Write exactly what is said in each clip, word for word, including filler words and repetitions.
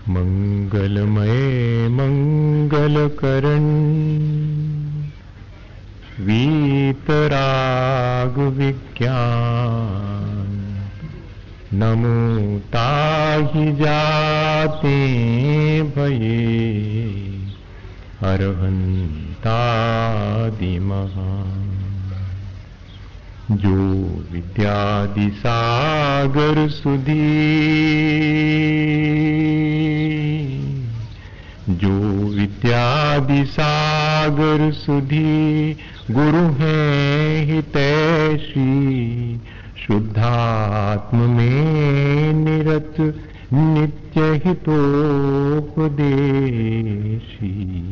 मंगलमय मंगलकरण वीतराग विज्ञान नमो ताहि जाते भये अरहंतादि महान। जो विद्यादि सागर सुधी जो विद्यादि सागर सुधी गुरु हैं हितैषी शुद्धात्म में निरत नित्य हितोपदेशी।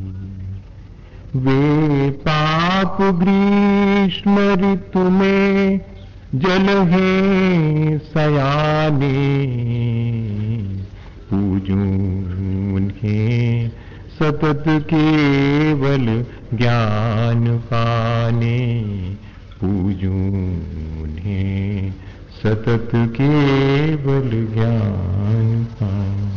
वे पाप ग्रीष्म ऋतु में जल हैं सयाने पूजूं उन्हें सतत केवल ज्ञान पाने पूजूं उन्हें सतत केवल ज्ञान पाने।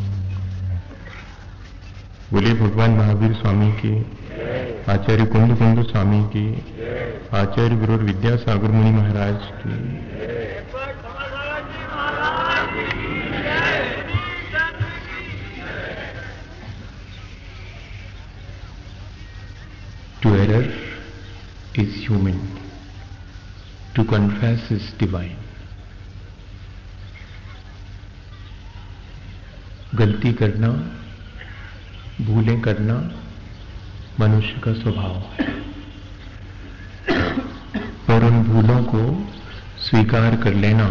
बोले भगवान महावीर स्वामी के, आचार्य कुंद कुंद स्वामी की, आचार्य गुरु विद्यासागर मुनि महाराज की। To error is human, to confess is divine. गलती करना, भूलें करना मनुष्य का स्वभाव है, पर उन भूलों को स्वीकार कर लेना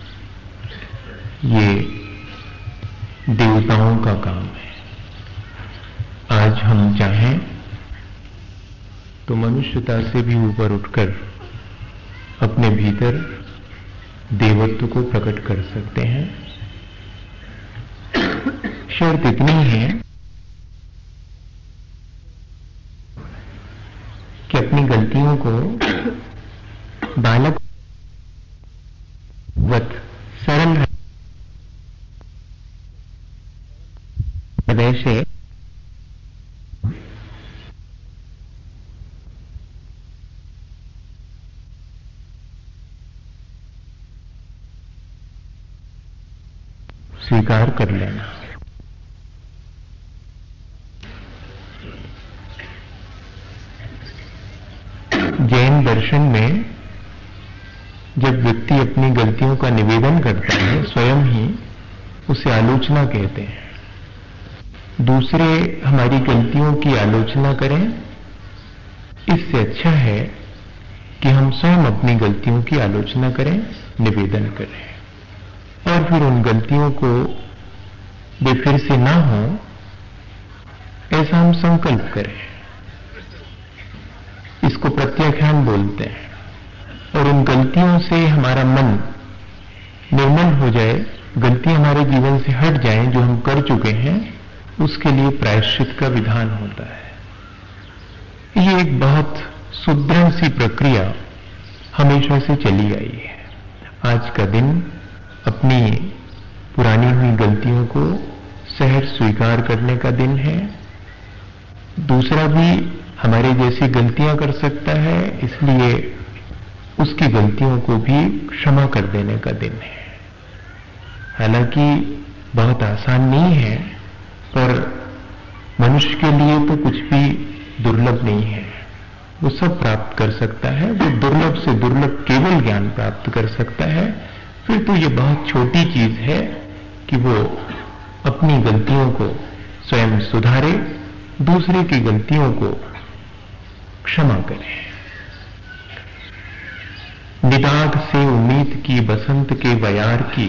ये देवताओं का काम है। आज हम चाहें तो मनुष्यता से भी ऊपर उठकर अपने भीतर देवत्व को प्रकट कर सकते हैं। शर्त इतनी है कि अपनी गलतियों को बालक वत सरल हृदय से स्वीकार कर लेना। जैन दर्शन में जब व्यक्ति अपनी गलतियों का निवेदन करता है, स्वयं ही उसे आलोचना कहते हैं। दूसरे हमारी गलतियों की आलोचना करें, इससे अच्छा है कि हम स्वयं अपनी गलतियों की आलोचना करें, निवेदन करें, और फिर उन गलतियों को वे फिर से ना हो ऐसा हम संकल्प करें। इसको प्रत्याख्यान बोलते हैं। और उन गलतियों से हमारा मन निर्मल हो जाए, गलतियां हमारे जीवन से हट जाएं जो हम कर चुके हैं, उसके लिए प्रायश्चित का विधान होता है। ये एक बहुत सुदृढ़ सी प्रक्रिया हमेशा से चली आई है। आज का दिन अपनी पुरानी हुई गलतियों को सहज स्वीकार करने का दिन है। दूसरा भी हमारे जैसी गलतियां कर सकता है, इसलिए उसकी गलतियों को भी क्षमा कर देने का दिन है। हालांकि बहुत आसान नहीं है, पर मनुष्य के लिए तो कुछ भी दुर्लभ नहीं है। वो सब प्राप्त कर सकता है। वो दुर्लभ से दुर्लभ केवल ज्ञान प्राप्त कर सकता है। फिर तो ये बहुत छोटी चीज है कि वो अपनी गलतियों को स्वयं सुधारे, दूसरे की गलतियों को क्षमा करे। निदाघ से उम्मीद की बसंत के बयार की,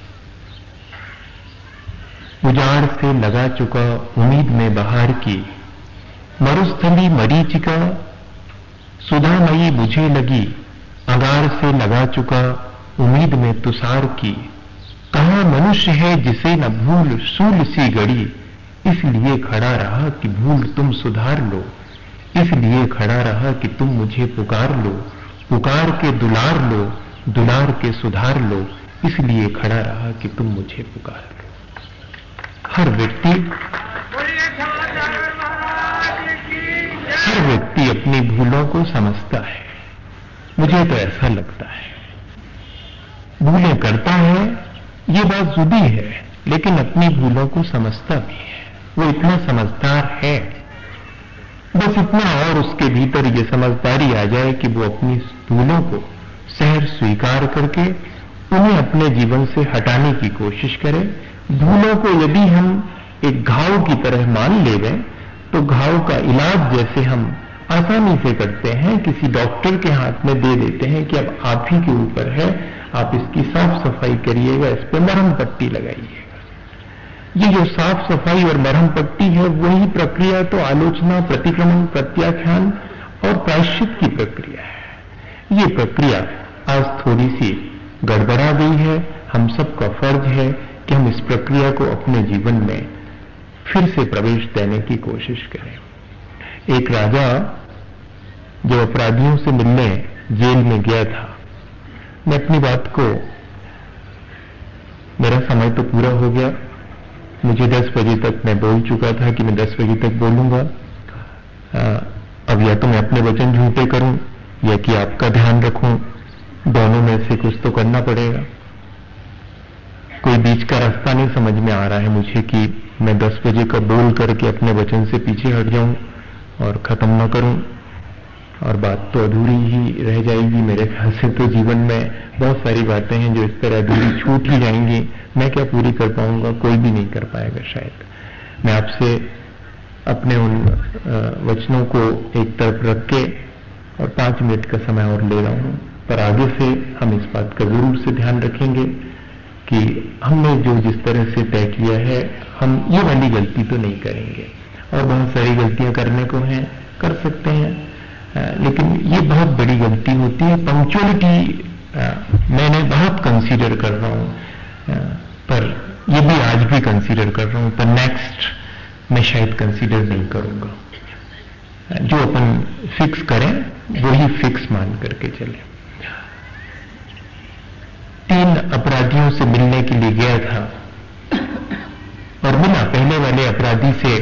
उजाड़ से लगा चुका उम्मीद में बहार की, मरुस्थली मरीचिका सुधामयी बुझे लगी, अंगार से लगा चुका उम्मीद में तुषार की। कहां मनुष्य है जिसे न भूल सूल सी गड़ी, इसलिए खड़ा रहा कि भूल तुम सुधार लो, इसलिए खड़ा रहा कि तुम मुझे पुकार लो, पुकार के दुलार लो, दुलार के सुधार लो, इसलिए खड़ा रहा कि तुम मुझे पुकार लो। हर व्यक्ति हर व्यक्ति अपनी भूलों को समझता है। मुझे तो ऐसा लगता है, भूलें करता है, ये बात जुदी है, लेकिन अपनी भूलों को समझता भी है। वो इतना समझदार है, बस इतना और उसके भीतर ये समझदारी आ जाए कि वो अपनी भूलों को सहज स्वीकार करके उन्हें अपने जीवन से हटाने की कोशिश करे। भूलों को यदि हम एक घाव की तरह मान लें तो घाव का इलाज जैसे हम आसानी से करते हैं, किसी डॉक्टर के हाथ में दे देते हैं कि अब आप ही के ऊपर है, आप इसकी साफ सफाई करिएगा, इस पर मरहम पट्टी लगाइएगा। ये जो साफ सफाई और मरहम पट्टी है, वही प्रक्रिया तो आलोचना, प्रतिक्रमण, प्रत्याख्यान और प्रायश्चित की प्रक्रिया है। ये प्रक्रिया आज थोड़ी सी गड़बड़ा गई है। हम सबका फर्ज है कि हम इस प्रक्रिया को अपने जीवन में फिर से प्रवेश देने की कोशिश करें। एक राजा जब अपराधियों से मिलने जेल में गया था, मैं अपनी बात को, मेरा समय तो पूरा हो गया, मुझे दस बजे तक मैं बोल चुका था कि मैं दस बजे तक बोलूंगा। अब या तो मैं अपने वचन झूठे करूं या कि आपका ध्यान रखूं, दोनों में से कुछ तो करना पड़ेगा। कोई बीच का रास्ता नहीं समझ में आ रहा है मुझे कि मैं दस बजे का बोल करके अपने वचन से पीछे हट जाऊं और खत्म ना करूं, और बात तो अधूरी ही रह जाएगी। मेरे ख्याल से तो जीवन में बहुत सारी बातें हैं जो इस तरह अधूरी छूट ही जाएंगी। मैं क्या पूरी कर पाऊंगा? कोई भी नहीं कर पाएगा शायद। मैं आपसे अपने उन वचनों को एक तरफ रख के और पांच मिनट का समय और ले रहा हूं, पर आगे से हम इस बात का जरूर से ध्यान रखेंगे कि हमने जो जिस तरह से तय किया है, हम ये वाली गलती तो नहीं करेंगे। और बहुत सारी गलतियां करने को हैं, कर सकते हैं, लेकिन ये बहुत बड़ी गलती होती है। पंक्चुअलिटी मैंने बहुत कंसीडर कर रहा हूं, पर ये भी आज भी कंसीडर कर रहा हूं, पर नेक्स्ट मैं शायद कंसीडर नहीं करूंगा। जो अपन फिक्स करें वही फिक्स मान करके चले। तीन अपराधियों से मिलने के लिए गया था और मिला पहले वाले अपराधी से,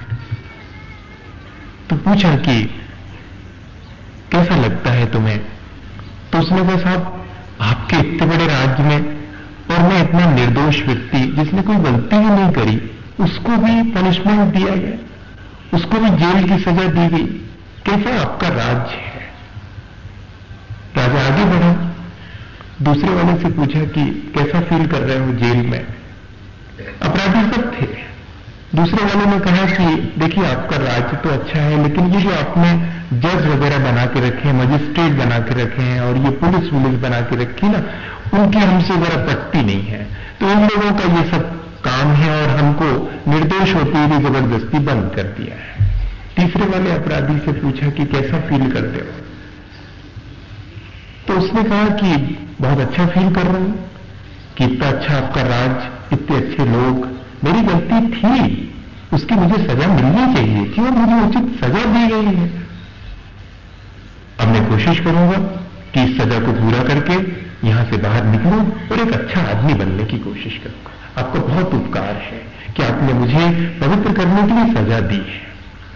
तो पूछा कि कैसा लगता है तुम्हें? तो उसने कहा, साहब आपके इतने बड़े राज्य में और मैं इतना निर्दोष व्यक्ति जिसने कोई गलती ही नहीं करी, उसको भी पनिशमेंट दिया गया, उसको भी जेल की सजा दी गई, कैसा आपका राज्य है? राजा आगे बढ़ा, दूसरे वाले से पूछा कि कैसा फील कर रहे हो जेल में? अपराधी सब थे। दूसरे वाले ने कहा कि देखिए आपका राज्य तो अच्छा है, लेकिन ये जो आपने जज वगैरह बना के रखे हैं, मजिस्ट्रेट बना के रखे हैं और ये पुलिस वुलिस बना के रखी ना, उनकी हमसे जरा पटती नहीं है। तो इन लोगों का ये सब काम है और हमको निर्दोष होते हुए जबरदस्ती बंद कर दिया है। तीसरे वाले अपराधी से पूछा कि कैसा फील करते हो? तो उसने कहा कि बहुत अच्छा फील कर रहा हूं कि इतना अच्छा आपका राज, इतने अच्छे लोग, मेरी गलती थी, उसकी मुझे सजा मिलनी चाहिए थी और मुझे उचित सजा दी गई है। अब मैं कोशिश करूंगा कि इस सजा को पूरा करके यहां से बाहर निकलूं और एक अच्छा आदमी बनने की कोशिश करूंगा। आपका बहुत उपकार है कि आपने मुझे पवित्र करने के लिए सजा दी है।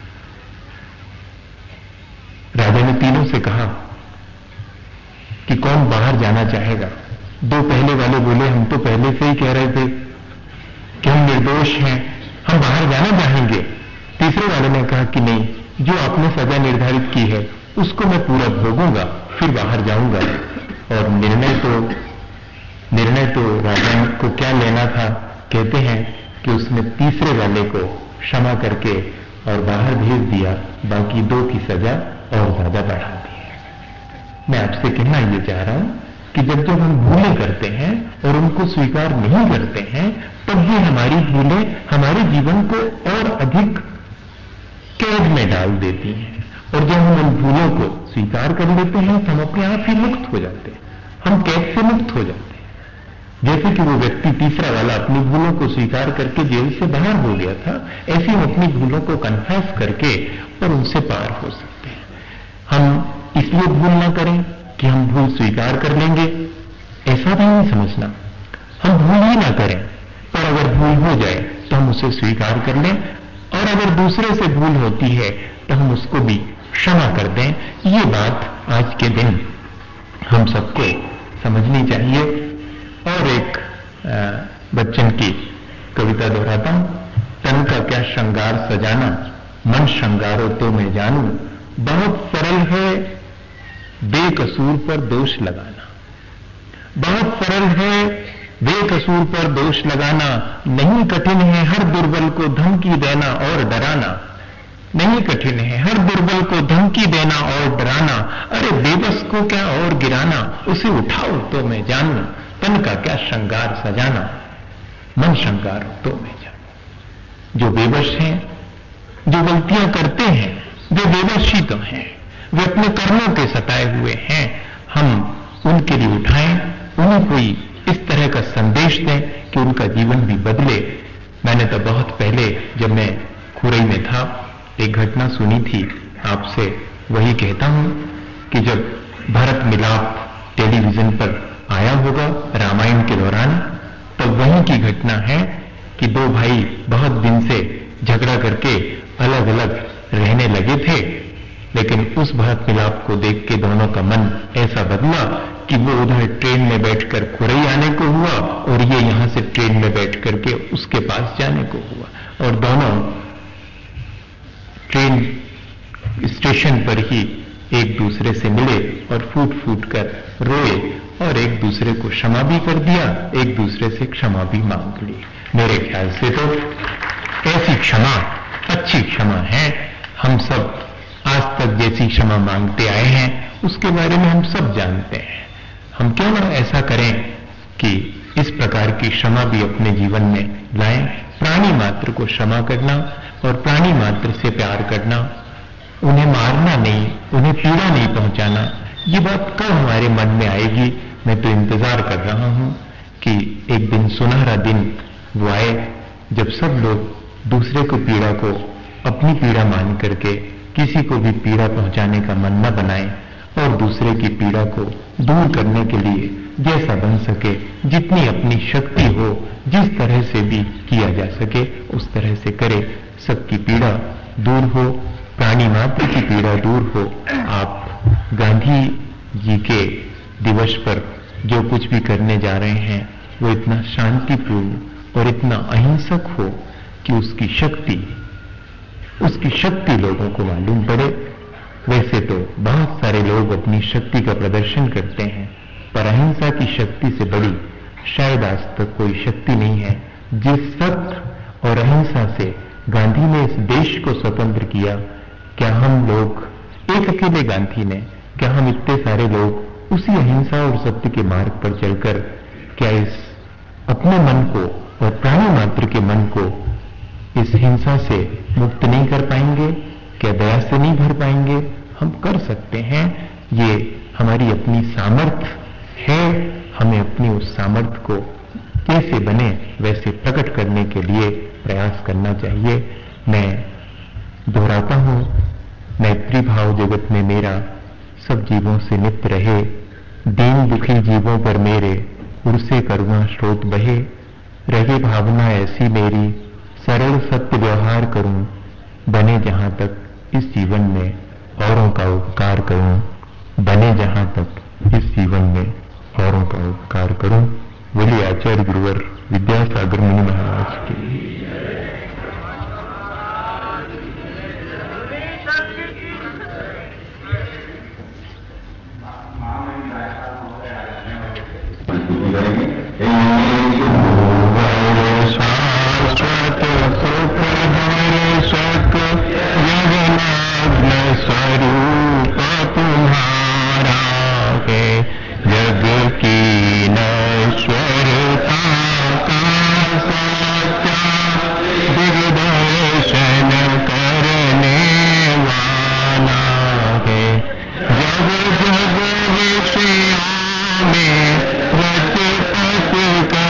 राजा ने तीनों से कहा कि कौन बाहर जाना चाहेगा? दो पहले वाले बोले, हम तो पहले से ही कह रहे थे कि हम निर्दोष हैं, हम बाहर जाना चाहेंगे। तीसरे वाले ने कहा कि नहीं, जो आपने सजा निर्धारित की है उसको मैं पूरा भोगूंगा, फिर बाहर जाऊंगा। और निर्णय तो निर्णय तो राजा को क्या लेना था? कहते हैं कि उसने तीसरे वाले को क्षमा करके और बाहर भेज दिया, बाकी दो की सजा और ज्यादा बढ़ा दी। मैं आपसे कहना ये चाह रहा हूं कि जब जब हम भूलें करते हैं और उनको स्वीकार नहीं करते हैं, तब ये हमारी भूलें हमारे जीवन को और अधिक कैद में डाल देती हैं। और जब हम उन भूलों को स्वीकार कर लेते हैं तो हम अपने आप ही मुक्त हो जाते हैं, हम कैद से मुक्त हो जाते हैं। जैसे कि वो व्यक्ति तीसरा वाला अपनी भूलों को स्वीकार करके जेल से बाहर हो गया था, ऐसे हम अपनी भूलों को कन्फेस करके और उनसे पार हो सकते हैं। हम इसलिए भूल ना करें कि हम भूल स्वीकार कर लेंगे, ऐसा भी नहीं समझना। हम भूल ही ना करें, पर अगर भूल हो जाए तो हम उसे स्वीकार कर लें, और अगर दूसरे से भूल होती है तो हम उसको भी क्षमा कर दें। ये बात आज के दिन हम सबको समझनी चाहिए। और एक बच्चन की कविता दोहराता हूं। तन का क्या श्रृंगार सजाना, मन श्रृंगारो तो मैं जानू। बहुत सरल है बेकसूर पर दोष लगाना, बहुत सरल है बेकसूर पर दोष लगाना। नहीं कठिन है हर दुर्बल को धमकी देना और डराना, नहीं कठिन है हर दुर्बल को धमकी देना और डराना। अरे बेबस को क्या और गिराना, उसे उठाओ तो मैं जानू। तन का क्या श्रृंगार सजाना, मन श्रृंगार तो मैं जानू। जो बेबस हैं, जो गलतियां करते हैं, वे बेबस ही तो हैं, वे अपने कर्मों के सताए हुए हैं। हम उनके लिए उठाएं, उन्हें कोई इस तरह का संदेश दें कि उनका जीवन भी बदले। मैंने तो बहुत पहले जब मैं खुरई में था एक घटना सुनी थी, आपसे वही कहता हूं कि जब भरत मिलाप टेलीविजन पर आया होगा रामायण के दौरान, तो वहीं की घटना है कि दो भाई बहुत दिन से झगड़ा करके अलग अलग रहने लगे थे, लेकिन उस भरत मिलाप को देख के दोनों का मन ऐसा बदला कि वो उधर ट्रेन में बैठकर खुरई आने को हुआ और ये यहां से ट्रेन में बैठ करके उसके पास जाने को हुआ, और दोनों ट्रेन स्टेशन पर ही एक दूसरे से मिले और फूट फूट कर रोए और एक दूसरे को क्षमा भी कर दिया, एक दूसरे से क्षमा भी मांग ली। मेरे ख्याल से तो ऐसी क्षमा अच्छी क्षमा है। हम सब आज तक जैसी क्षमा मांगते आए हैं उसके बारे में हम सब जानते हैं। हम क्यों ना ऐसा करें कि इस प्रकार की क्षमा भी अपने जीवन में लाएं। प्राणी मात्र को क्षमा करना और प्राणी मात्र से प्यार करना, उन्हें मारना नहीं, उन्हें पीड़ा नहीं पहुंचाना, ये बात कब हमारे मन में आएगी। मैं तो इंतजार कर रहा हूं कि एक दिन सुनहरा दिन वो आए जब सब लोग दूसरे को पीड़ा को अपनी पीड़ा मान करके किसी को भी पीड़ा पहुंचाने का मन न बनाए और दूसरे की पीड़ा को दूर करने के लिए जैसा बन सके, जितनी अपनी शक्ति हो, जिस तरह से भी किया जा सके उस तरह से करे। सबकी पीड़ा दूर हो, प्राणी मात्र की पीड़ा दूर हो। आप गांधी जी के दिवस पर जो कुछ भी करने जा रहे हैं वो इतना शांतिपूर्ण और इतना अहिंसक हो कि उसकी शक्ति उसकी शक्ति लोगों को मालूम पड़े। वैसे तो बहुत सारे लोग अपनी शक्ति का प्रदर्शन करते हैं, पर अहिंसा की शक्ति से बड़ी शायद आज तक कोई शक्ति नहीं है। जिस सत्य और अहिंसा से गांधी ने इस देश को स्वतंत्र किया, क्या हम लोग, एक अकेले गांधी ने, क्या हम इतने सारे लोग उसी अहिंसा और सत्य के मार्ग पर चलकर क्या इस अपने मन को और प्राणी मात्र के मन को इस हिंसा से मुक्त नहीं कर पाएंगे? क्या दया से नहीं भर पाएंगे? हम कर सकते हैं। ये हमारी अपनी सामर्थ्य है। हमें अपनी उस सामर्थ्य को कैसे बने वैसे प्रकट करने के लिए प्रयास करना चाहिए। मैं दोहराता हूं, मैत्री भाव जगत में मेरा सब जीवों से नित्य रहे। दीन दुखी जीवों पर मेरे उड़से करुणा स्रोत बहे। रहे भावना ऐसी मेरी सरल सत्य व्यवहार करूं, बने जहां तक इस जीवन में औरों का उपकार करूं, बने जहां तक इस जीवन में औरों का उपकार करूं। बोलिए आचार्य गुरुवर विद्यासागर मुनि महाराज की। शाश्वत सुख हर्षक जगन्नाथ स्वरूप तुम्हारा है। जग की नश्वरता का सत्या दिग्दर्शन करने वाला है। जग जग विषयों में रच पच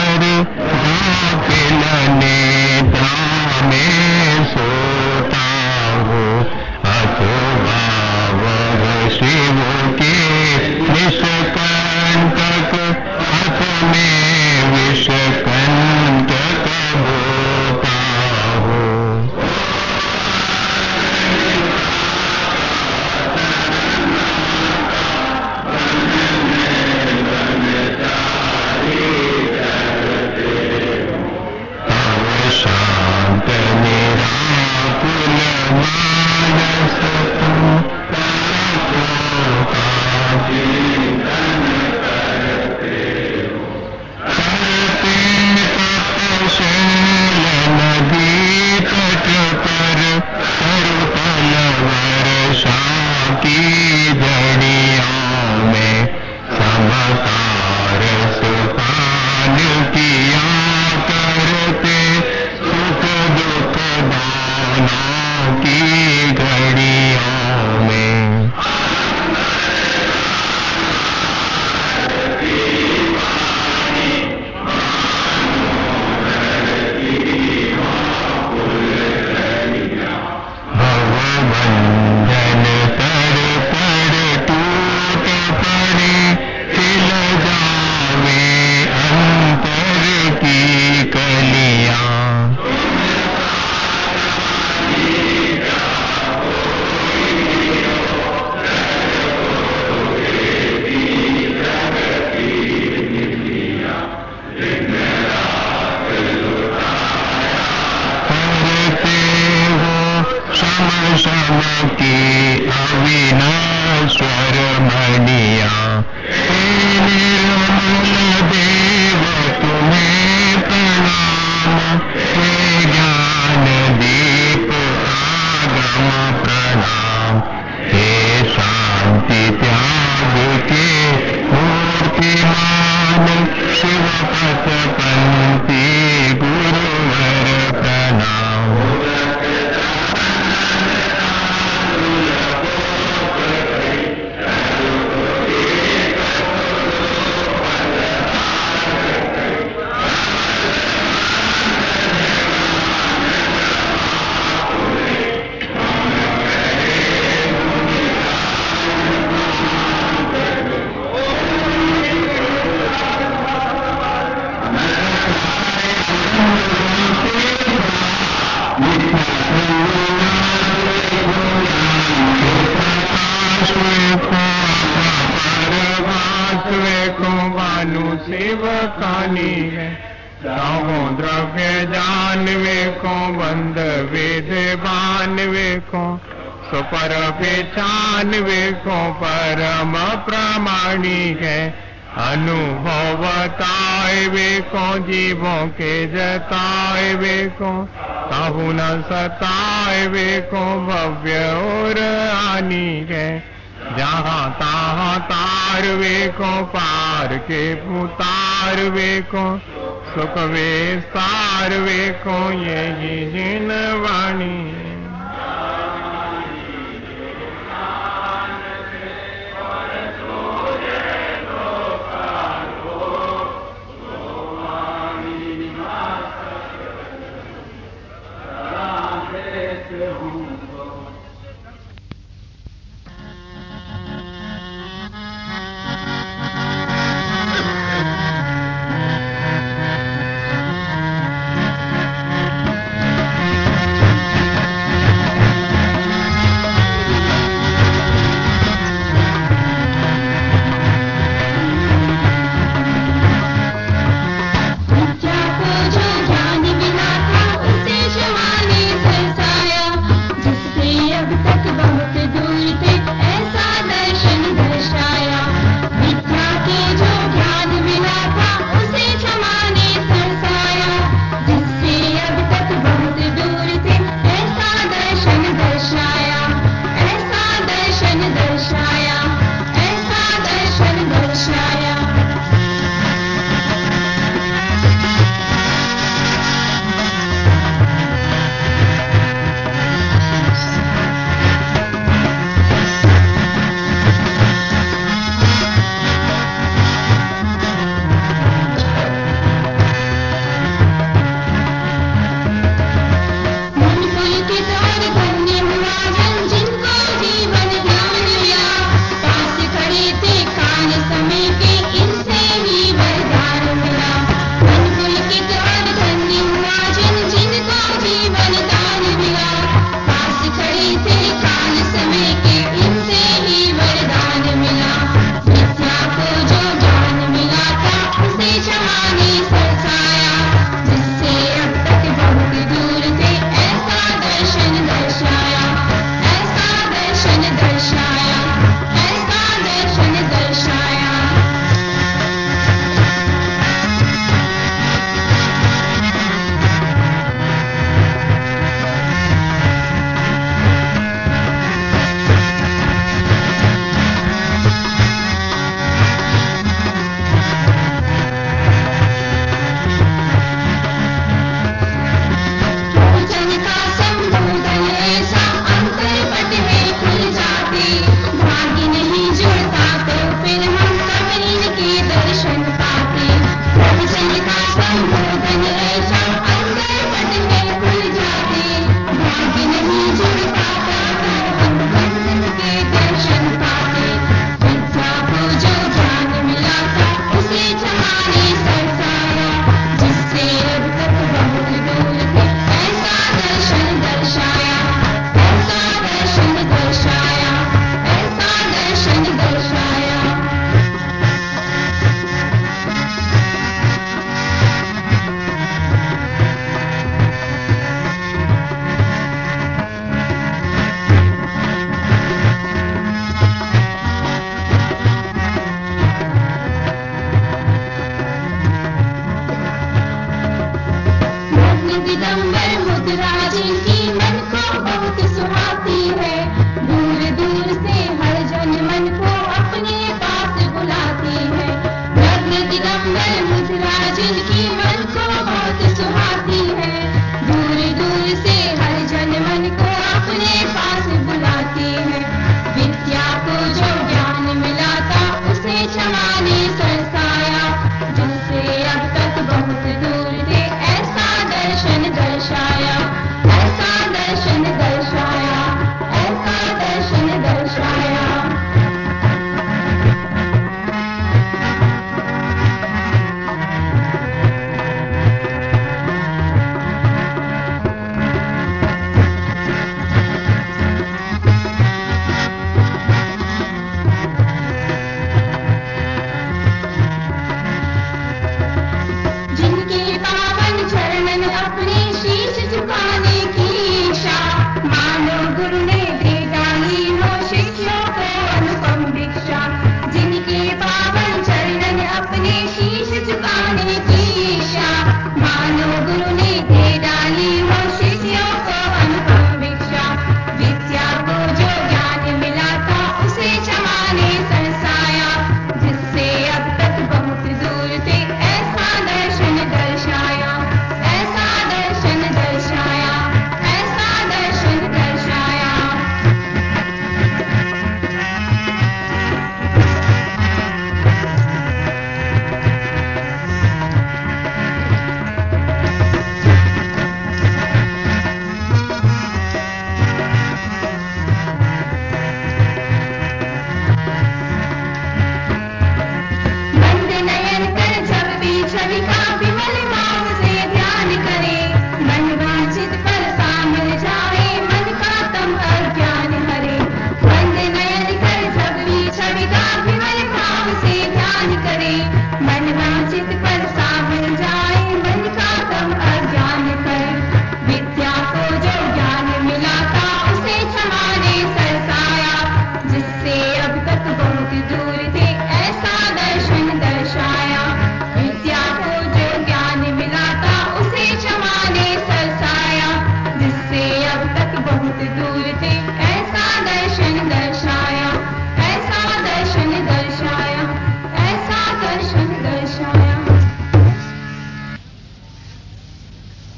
शिव पथपंथी गुरुवर प्रणाम। सेवकानी है चाहो द्रव्य जानवे को बंद वेद बानवे को सुपर पहचानवे को परम प्रामाणिक है अनुभव बताए वे को जीवों के जताए वे को काहू न सताए वे को भव्य और हानि है जहाँ तहाँ तार वे को पार के पुतार वे को सुख विस्तार वे को यही जिन वाणी।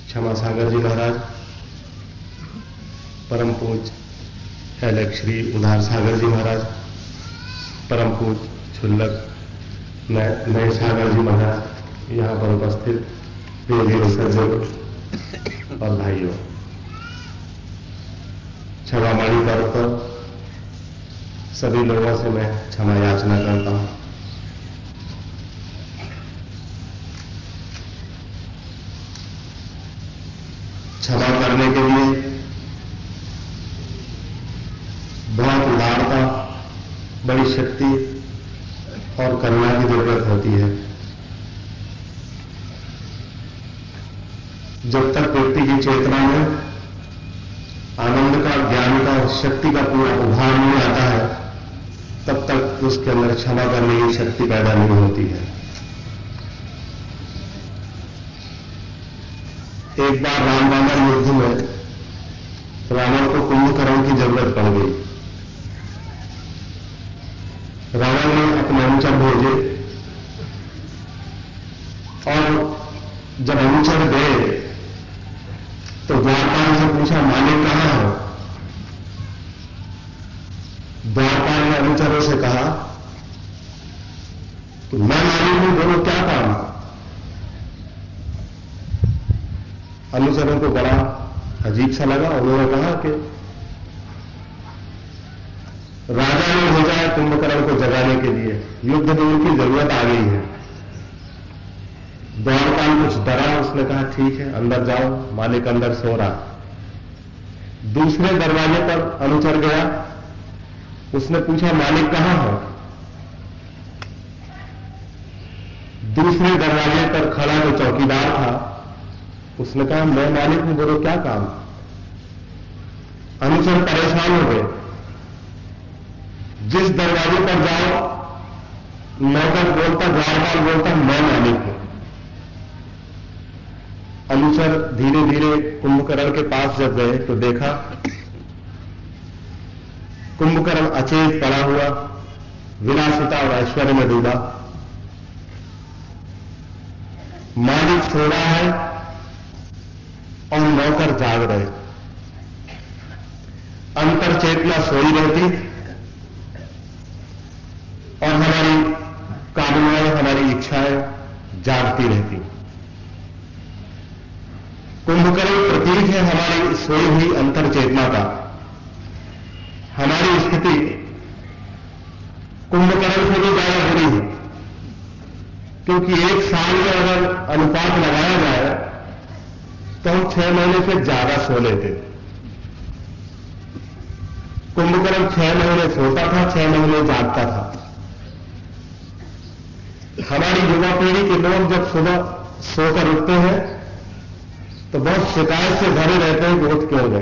क्षमा सागर जी महाराज, परम पूज हैलक श्री उधार सागर जी महाराज, परम पूज छुल्लक नए सागर जी महाराज, यहाँ पर उपस्थित प्रिय सज्जनों और भाइयों, क्षमावाणी पर्व पर सभी लोगों से मैं क्षमा याचना करता हूं। क्षमा करने के लिए बहुत उदारता, बड़ी शक्ति और करुणा की जरूरत होती है। जब तक व्यक्ति की चेतना में आनंद का, ज्ञान का, शक्ति का पूरा उभार नहीं आता है, तब तक उसके अंदर क्षमा करने की शक्ति पैदा नहीं होती है। एक बार राम रावण युद्ध में रावण को कुंभकर्ण की जरूरत पड़ गई। रावण ने अपने अनुचर भेजे और जब अनुचर गए तो द्वारपाल से पूछा, मालिक कहां है? द्वारपाल ने अनुचरों से कहा कि मैं मालिक हूं, बोलो क्या काम? अनुचरों को बड़ा अजीब सा लगा। उन्होंने कहा कि राजा ने भेजा है कुंभकर्ण को जगाने के लिए, युद्ध में उनकी जरूरत आ गई है। द्वारपाल कुछ डरा, उसने कहा ठीक है अंदर जाओ, मालिक अंदर सो रहा। दूसरे दरवाजे पर अनुचर गया, उसने पूछा मालिक कहां है? दूसरे दरवाजे पर खड़ा जो चौकीदार था, उसने कहा मैं मालिक हूं, बोलो क्या काम? अनुचर परेशान हो गए। जिस दरवाजे पर जाओ नौकर बोलता, द्वारपाल बोलता मैं मालिक हूं। अनुचर धीरे धीरे कुंभकर्ण के पास जब गए तो देखा कुंभकर्ण अचेत पड़ा हुआ, विलासिता और ऐश्वर्य में डूबा। मालिक सो रहा है और नौकर जाग रहे। अंतर चेतना सोई रहती और हमारी कामनाएं, हमारी इच्छाएं जागती रहती। कुंभकर्ण प्रतीक है हमारी सोई हुई अंतर चेतना का। हमारी स्थिति कुंभकर्ण से भी ज्यादा बुरी है, क्योंकि एक साल में अगर अनुपात लगाया जाए तो हम छह महीने से ज्यादा सो लेते। कुंभकर्ण छह महीने सोता था, छह महीने जागता था। हमारी युवा पीढ़ी के लोग जब सुबह सोकर उठते हैं तो बहुत शिकायत से भरे रहते हैं कि उठ क्यों गए।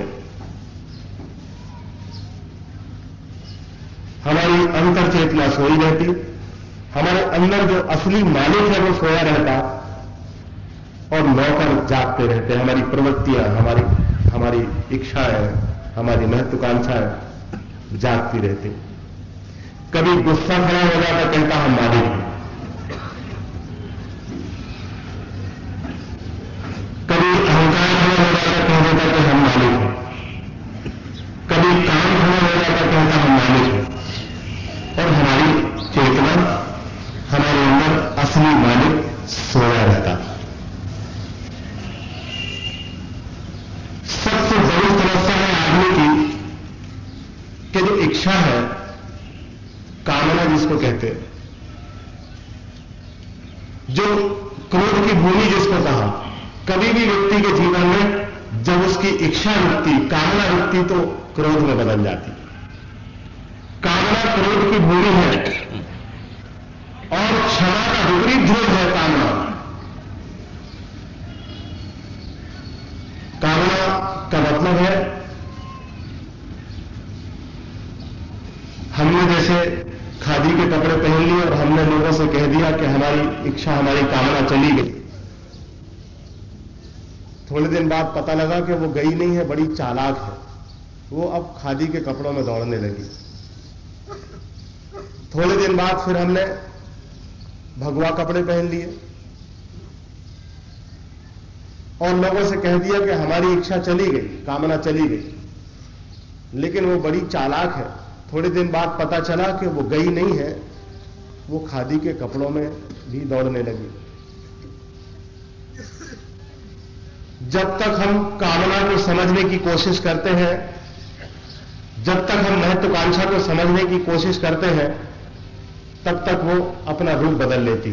हमारी अंतर चेतना सोई रहती, हमारे अंदर जो असली मालिक है वो सोया रहता और नौकर जागते रहते। हमारी प्रवृत्तियां, हमारी हमारी इच्छाएं, हमारी महत्वाकांक्षाएं जागती रहती। कभी गुस्सा खड़ा हो जाता, कहता हम मालिक हैं। कभी अहंकार खड़ा हो जाता, कह देता कि हम मालिक हैं। कभी काम खड़ा हो जाता, कहता हम मालिक हैं। और हमारी चेतना, हमारे अंदर असली मालिक सोया रहता। सबसे बड़ी समस्या है आदमी की कि जो इच्छा है, कामना जिसको कहते हैं, जो क्रोध की भूमि जिसको कहा, कभी भी व्यक्ति के जीवन में जब उसकी इच्छा रुकती, कामना रुकती तो क्रोध में बदल जाती। कामना क्रोध की भूमि है और क्षमा का विपरीत ध्रुव है कामना। कामना का मतलब है हमने जैसे खादी के कपड़े पहन लिए और हमने लोगों से कह दिया कि हमारी इच्छा, हमारी कामना चली गई। थोड़े दिन बाद पता लगा कि वो गई नहीं है, बड़ी चालाक है, वो अब खादी के कपड़ों में दौड़ने लगी। थोड़े दिन बाद फिर हमने भगवा कपड़े पहन लिए, और लोगों से कह दिया कि हमारी इच्छा चली गई, कामना चली गई। लेकिन वो बड़ी चालाक है। थोड़े दिन बाद पता चला कि वो गई नहीं है, वो खादी के कपड़ों में भी दौड़ने लगी। जब तक हम कामना को समझने की कोशिश करते हैं, जब तक हम महत्वाकांक्षा को समझने की कोशिश करते हैं, तब तक वो अपना रूप बदल लेती।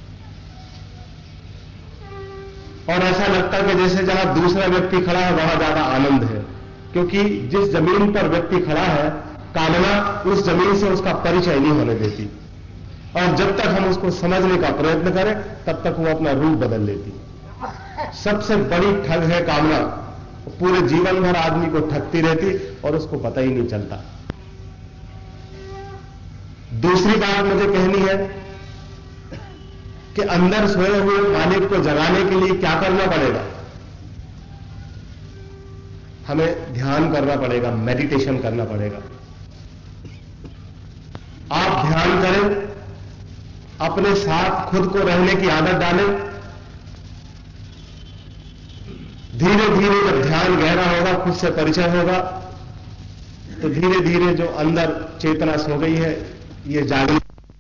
और ऐसा लगता है कि जैसे जहां दूसरा व्यक्ति खड़ा है वहां ज्यादा आनंद है, क्योंकि जिस जमीन पर व्यक्ति खड़ा है, कामना उस जमीन से उसका परिचय नहीं होने देती। और जब तक हम उसको समझने का प्रयत्न करें, तब तक वो अपना रूप बदल लेती। सबसे बड़ी ठग है कामना। पूरे जीवन भर आदमी को ठगती रहती और उसको पता ही नहीं चलता। दूसरी बात मुझे कहनी है कि अंदर सोए हुए मालिक को जगाने के लिए क्या करना पड़ेगा? हमें ध्यान करना पड़ेगा, मेडिटेशन करना पड़ेगा। आप ध्यान करें, अपने साथ खुद को रहने की आदत डालें। धीरे धीरे जब ध्यान गहरा होगा, खुद से परिचय होगा, तो धीरे धीरे जो अंदर चेतना सो गई है, ये जागृत।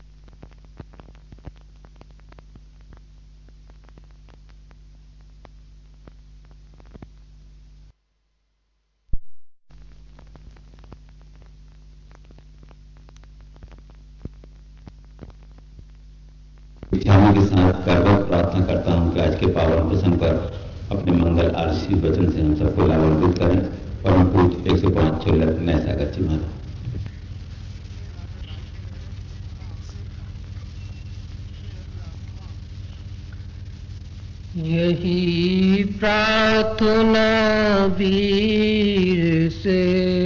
विचारों के साथ करवत प्रार्थना करता हूं कि आज के पावन प्रसंग पर अपने मंगल आशीष वचन से हम सबको लाभान्वित करें। परम पूज्य एक सौ पांच चोलक नए सागर जी महाराज। यही प्रार्थना वीर से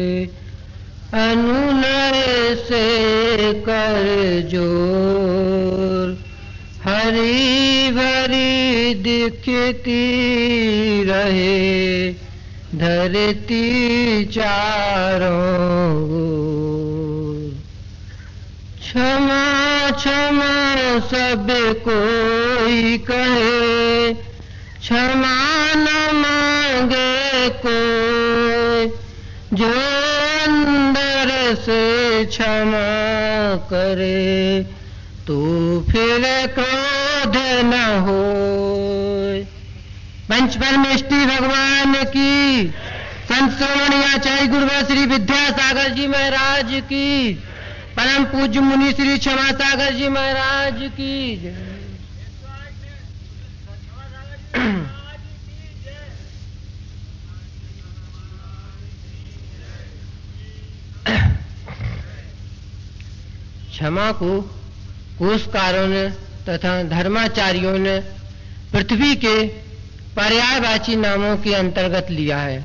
अनुनय से कर जोर, हरी भरी दिखती रहे धरती चारों ओर। क्षमा क्षमा सब कोई कहे, क्षमा न मांगे कोई, जो अंदर से क्षमा करे तो फिर क्रोध न होए। पंच परमेष्टि भगवान की, संत श्रोमणी आचार्य गुरुवर श्री विद्यासागर जी महाराज की, परम पूज्य मुनि श्री क्षमा सागर जी महाराज की जय। क्षमा को कोशकारों ने तथा धर्माचार्यों ने पृथ्वी के पर्यायवाची नामों के अंतर्गत लिया है।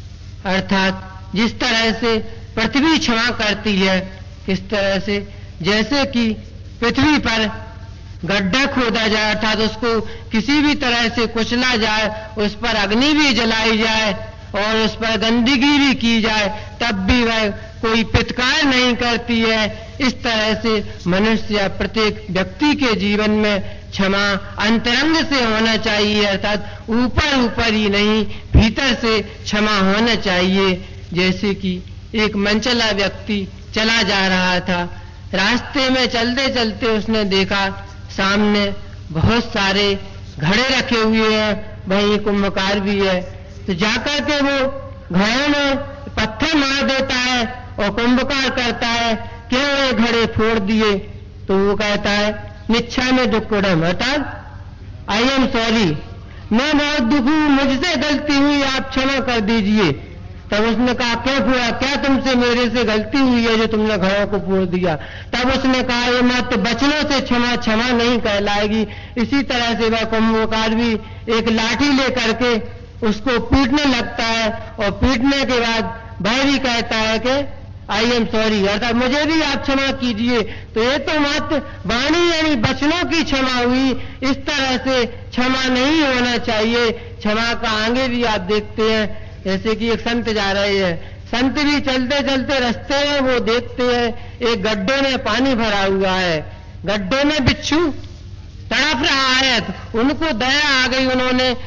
अर्थात जिस तरह से पृथ्वी क्षमा करती है, इस तरह से जैसे कि पृथ्वी पर गड्ढा खोदा जाए, अर्थात उसको किसी भी तरह से कुचला जाए, उस पर अग्नि भी जलाई जाए और उस पर गंदगी भी की जाए, तब भी वह कोई पितकार नहीं करती है। इस तरह से मनुष्य या प्रत्येक व्यक्ति के जीवन में क्षमा अंतरंग से होना चाहिए, अर्थात ऊपर ऊपर ही नहीं, भीतर से क्षमा होना चाहिए। जैसे कि एक मनचला व्यक्ति चला जा रहा था, रास्ते में चलते चलते उसने देखा सामने बहुत सारे घड़े रखे हुए हैं, वहीं कुंभकार भी है। तो जाकर के वो घड़ों में पत्थर मार देता है और कुंभकार करता है, क्यों ये घड़े फोड़ दिए? तो वो कहता है निच्छा में दुक्कड़म, अर्थात आई एम सॉरी, मैं बहुत दुखी हूं, मुझसे गलती हुई, आप क्षमा कर दीजिए। तब उसने कहा क्या हुआ, क्या तुमसे मेरे से गलती हुई है जो तुमने घड़ों को फोड़ दिया? तब उसने कहा ये मत बचनों से क्षमा क्षमा नहीं कहलाएगी। इसी तरह से वह कुंभकार भी एक लाठी लेकर के उसको पीटने लगता है और पीटने के बाद वह भी कहता है कि आई एम सॉरी, अर्थात मुझे भी आप क्षमा कीजिए। तो ये तो मत वाणी यानी बचनों की क्षमा हुई, इस तरह से क्षमा नहीं होना चाहिए। क्षमा का आगे भी आप देखते हैं, जैसे कि एक संत जा रहे हैं, संत भी चलते चलते रास्ते में वो देखते हैं एक गड्ढे में पानी भरा हुआ है, गड्ढे में बिच्छू तड़प रहा है। तो उनको दया आ गई, उन्होंने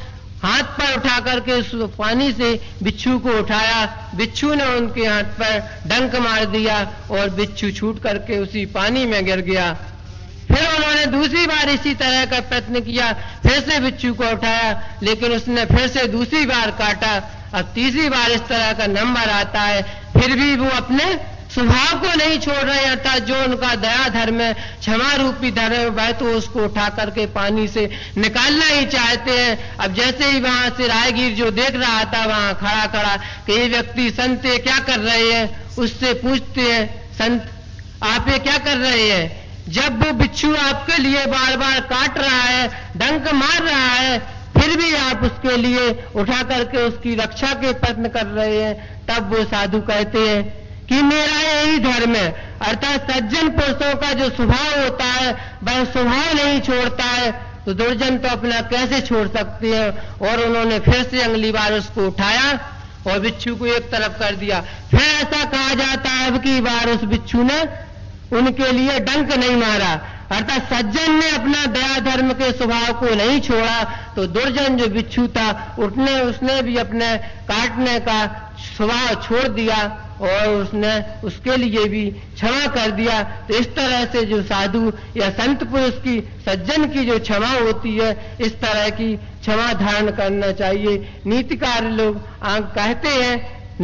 हाथ पर उठा करके उस पानी से बिच्छू को उठाया। बिच्छू ने उनके हाथ पर डंक मार दिया और बिच्छू छूट करके उसी पानी में गिर गया। फिर उन्होंने दूसरी बार इसी तरह का प्रयत्न किया, फिर से बिच्छू को उठाया, लेकिन उसने फिर से दूसरी बार काटा। अब तीसरी बार इस तरह का नंबर आता है, फिर भी वो अपने स्वभाव को नहीं छोड़ रहे, अर्थात जो उनका दया धर्म है, क्षमा रूपी धर्म है, वह तो उसको उठा करके पानी से निकालना ही चाहते हैं। अब जैसे ही वहां से राहगीर जो देख रहा था वहां खड़ा खड़ा कि ये व्यक्ति संत ये क्या कर रहे हैं, उससे पूछते हैं, संत आप ये क्या कर रहे हैं? जब वो बिच्छू आपके लिए बार बार काट रहा है, डंक मार रहा है, फिर भी आप उसके लिए उठा करके उसकी रक्षा के प्रयत्न कर रहे हैं। तब वो साधु कहते हैं कि मेरा यही धर्म है, अर्थात सज्जन पुरुषों का जो स्वभाव होता है वह स्वभाव नहीं छोड़ता है, तो दुर्जन तो अपना कैसे छोड़ सकते हैं। और उन्होंने फिर से अगली बार उसको उठाया और बिच्छू को एक तरफ कर दिया। फिर ऐसा कहा जाता है अब की बार उस बिच्छू ने उनके लिए डंक नहीं मारा, अर्थात सज्जन ने अपना दया धर्म के स्वभाव को नहीं छोड़ा, तो दुर्जन जो बिच्छू था उठने उसने भी अपने काटने का स्वभाव छोड़ दिया और उसने उसके लिए भी क्षमा कर दिया। तो इस तरह से जो साधु या संत पुरुष की, सज्जन की जो क्षमा होती है, इस तरह की क्षमा धारण करना चाहिए। नीतिकार लोग कहते हैं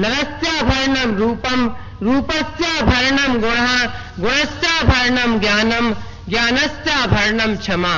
नरस्याभरणम रूपम, रूपस्याभरणम गुणः, गुणस्याभरणम ज्ञानम, ज्ञानस्याभरणम क्षमा।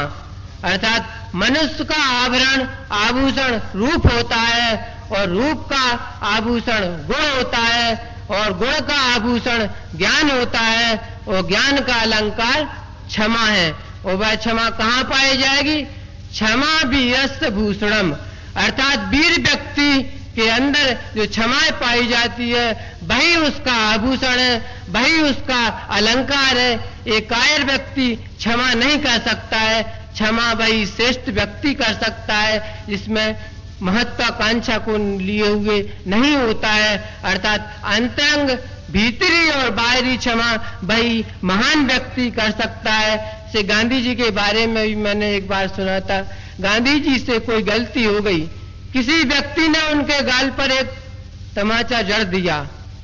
अर्थात मनुष्य का आभरण आभूषण रूप होता है और रूप का आभूषण गुण होता है और गुण का आभूषण ज्ञान होता है और ज्ञान का अलंकार क्षमा है। और वह क्षमा कहाँ पाई जाएगी? क्षमा वीरस्य भूषणम, अर्थात वीर व्यक्ति के अंदर जो क्षमा पाई जाती है वही उसका आभूषण है, वही उसका अलंकार है। एक कायर व्यक्ति क्षमा नहीं कर सकता है, क्षमा वही श्रेष्ठ व्यक्ति कर सकता है जिसमें महत्वाकांक्षा को लिए हुए नहीं होता है, अर्थात अंतरंग भीतरी और बाहरी क्षमा वही महान व्यक्ति कर सकता है। से गांधी जी के बारे में भी मैंने एक बार सुना था, गांधी जी से कोई गलती हो गई, किसी व्यक्ति ने उनके गाल पर एक तमाचा जड़ दिया,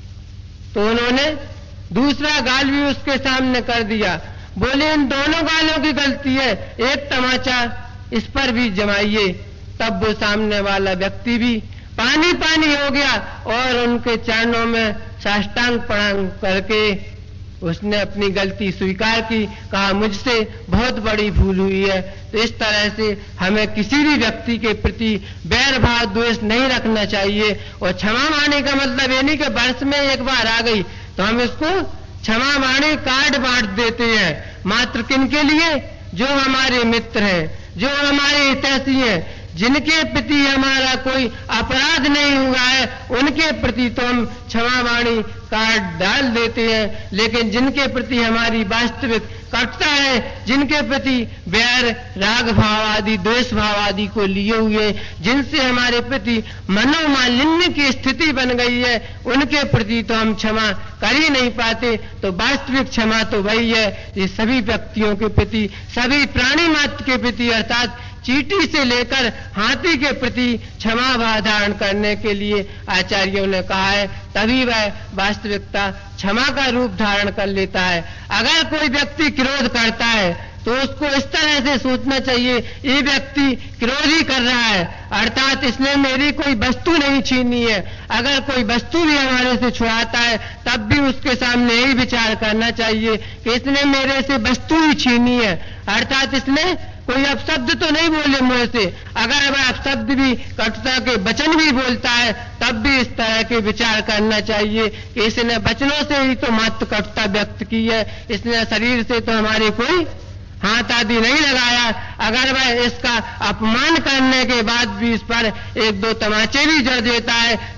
तो उन्होंने दूसरा गाल भी उसके सामने कर दिया। बोले इन दोनों गालों की गलती है, एक तमाचा इस पर भी जमाइए। तब वो सामने वाला व्यक्ति भी पानी पानी हो गया और उनके चरणों में साष्टांग प्रणाम करके उसने अपनी गलती स्वीकार की, कहा मुझसे बहुत बड़ी भूल हुई है। तो इस तरह से हमें किसी भी व्यक्ति के प्रति बैर भाव द्वेष नहीं रखना चाहिए। और क्षमा मांगने का मतलब ये नहीं कि वर्ष में एक बार आ गई तो हम इसको क्षमा मांगने कार्ड बांट देते हैं, मात्र किनके लिए? जो हमारे मित्र हैं, जो हमारे हितैषी हैं, जिनके प्रति हमारा कोई अपराध नहीं हुआ है, उनके प्रति तो हम क्षमा वाणी कार्ड डाल देते हैं। लेकिन जिनके प्रति हमारी वास्तविक कटुता है, जिनके प्रति बैर राग भाव आदि द्वेष भाव आदि को लिए हुए, जिनसे हमारे प्रति मनोमालिन्य की स्थिति बन गई है, उनके प्रति तो हम क्षमा कर ही नहीं पाते। तो वास्तविक क्षमा तो वही है ये सभी व्यक्तियों के प्रति, सभी प्राणी मात्र के प्रति, अर्थात चींटी से लेकर हाथी के प्रति क्षमा भाव धारण करने के लिए आचार्यों ने कहा है, तभी वह वास्तविकता क्षमा का रूप धारण कर लेता है। अगर कोई व्यक्ति क्रोध करता है तो उसको इस तरह से सोचना चाहिए, ये व्यक्ति क्रोध ही कर रहा है, अर्थात इसने मेरी कोई वस्तु नहीं छीनी है। अगर कोई वस्तु भी हमारे से छुड़ाता है तब भी उसके सामने यही विचार करना चाहिए कि इसने मेरे से वस्तु ही छीनी है, अर्थात इसने कोई अपशब्द तो नहीं बोले मुंह से। अगर वह अपशब्द भी कटुता के वचन भी बोलता है तब भी इस तरह के विचार करना चाहिए कि इसने वचनों से ही तो मात्र कटुता व्यक्त की है, इसने शरीर से तो हमारे कोई हाथ आदि नहीं लगाया। अगर वह इसका अपमान करने के बाद भी इस पर एक दो तमाचे भी जड़ देता है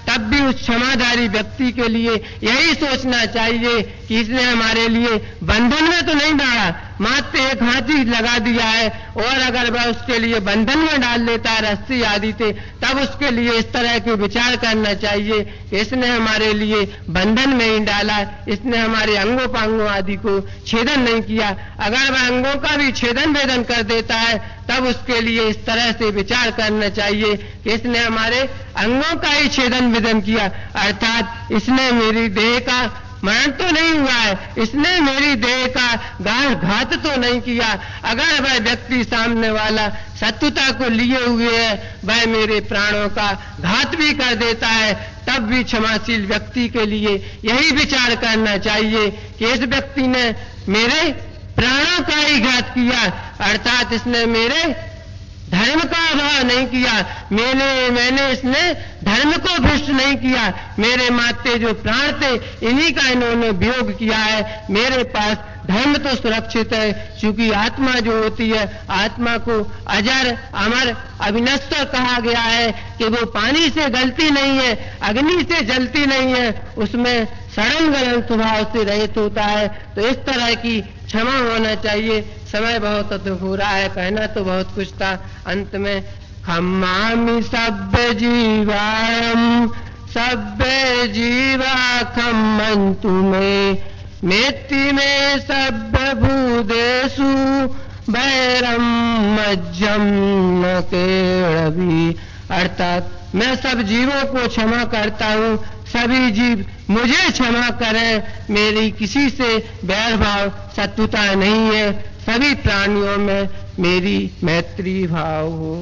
तब भी उस क्षमाधारी व्यक्ति के लिए यही सोचना चाहिए कि इसने हमारे लिए बंधन में तो नहीं डाला, मात्र एक हाथ ही लगा दिया है, और अगर वह उसके लिए बंधन में डाल लेता है रस्सी आदि से, तब उसके लिए इस तरह के विचार करना चाहिए कि इसने हमारे लिए बंधन में ही डाला, इसने हमारे अंगों पांगों आदि को छेदन नहीं किया। अगर वह अंगों का भी छेदन वेदन कर देता है, तब उसके लिए इस तरह से विचार करना चाहिए कि इसने हमारे अंगों का ही छेदन वेदन किया, अर्थात इसने मेरी देह का मरण तो नहीं हुआ है, इसने मेरी देह का गाढ़ घात तो नहीं किया। अगर वह व्यक्ति सामने वाला शत्रुता को लिए हुए है, वह मेरे प्राणों का घात भी कर देता है, तब भी क्षमाशील व्यक्ति के लिए यही विचार करना चाहिए कि इस व्यक्ति ने मेरे प्राणों का ही घात किया, अर्थात इसने मेरे धर्म का अभाव नहीं किया, मैंने मैंने इसने धर्म को भ्रष्ट नहीं किया, मेरे माते जो प्राण थे इन्हीं का इन्होंने वियोग किया है। मेरे पास धर्म तो सुरक्षित है, क्योंकि आत्मा जो होती है, आत्मा को अजर अमर अविनश्वर कहा गया है कि वो पानी से गलती नहीं है, अग्नि से जलती नहीं है, उसमें सड़न गलन स्वभाव से रहित होता है। तो इस तरह की क्षमा होना चाहिए। समय बहुत अधिक हो रहा है, कहना तो बहुत कुछ था। अंत में खम्मामि सभ्य जीवायम सभ्य जीवा खम्मन्तु मे मेत्ति में सभ्य भूदेषु वैरम मज्जम न केळवि, अर्थात मैं सब जीवों को क्षमा करता हूँ, सभी जीव मुझे क्षमा करें, मेरी किसी से बैर भाव शत्रुता नहीं है, सभी प्राणियों में मेरी मैत्री भाव हो।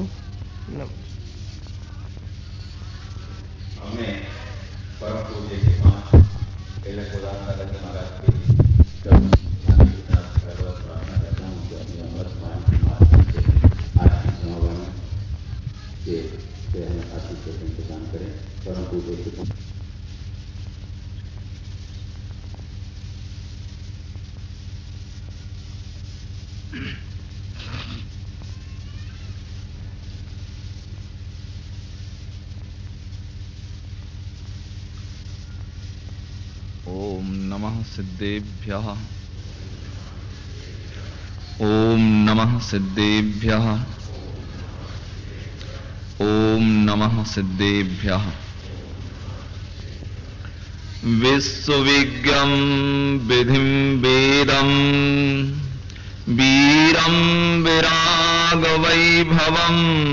हमें परम पूज्य के पांच पहले उदाहरण करके महाराज की चरण छाने की तरफ सर्वत प्रार्थना करता हूँ कि अपने अमृत वाणी के माध्यम से आज की समागम के से हमें आशीष के इंतजाम करें। परम पूज्य के ओम नमः सिद्धेभ्यः ओम नमः सिद्धेभ्यः ओम नमः सिद्धेभ्यः। विश्वविज्ञं विधिं वेदं वीरं विरागवैभवं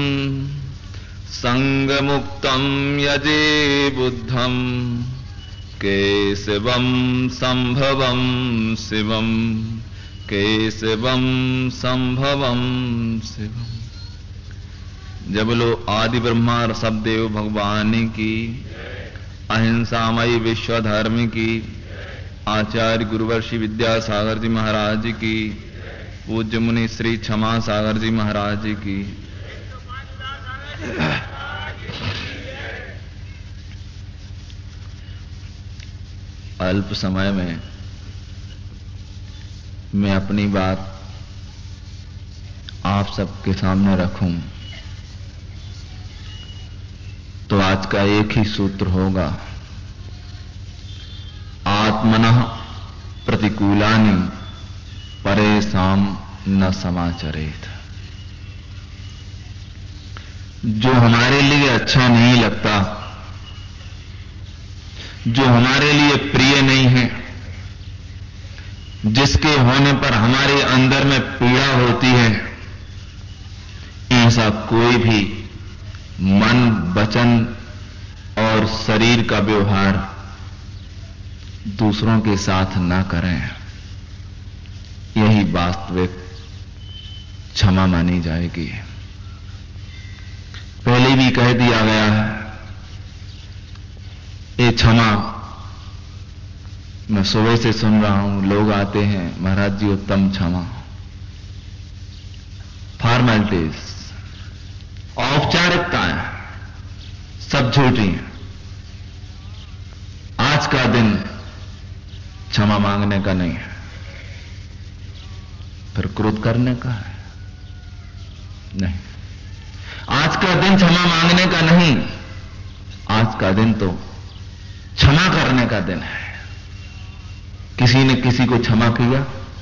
संगमुक्तं यजे बुद्धं केशवं संभवं शिवं केशवं संभवं शिवम। जब लो आदि ब्रह्मा सबदेव भगवान की, अहिंसामयी विश्व धर्म की, आचार्य गुरुवर्षि विद्यासागर जी महाराज की, पूज्य मुनि श्री क्षमा सागर जी महाराज की। अल्प समय में मैं अपनी बात आप सबके सामने रखूं तो आज का एक ही सूत्र होगा, आत्मनः प्रतिकूलानि परेशान न समाचरेत। जो हमारे लिए अच्छा नहीं लगता, जो हमारे लिए प्रिय नहीं है, जिसके होने पर हमारे अंदर में पीड़ा होती है, ऐसा कोई भी मन, वचन और शरीर का व्यवहार दूसरों के साथ ना करें। यही वास्तविक क्षमा मानी जाएगी। पहले भी कह दिया गया है, ये क्षमा मैं सुबह से सुन रहा हूं, लोग आते हैं, महाराज जी उत्तम क्षमा, फॉर्मेलिटीज, औपचारिकताएं सब झूठी हैं। आज का दिन क्षमा मांगने का नहीं है, फिर क्रोध करने का है नहीं। आज का दिन क्षमा मांगने का नहीं, आज का दिन तो क्षमा करने का दिन है। किसी ने किसी को क्षमा किया?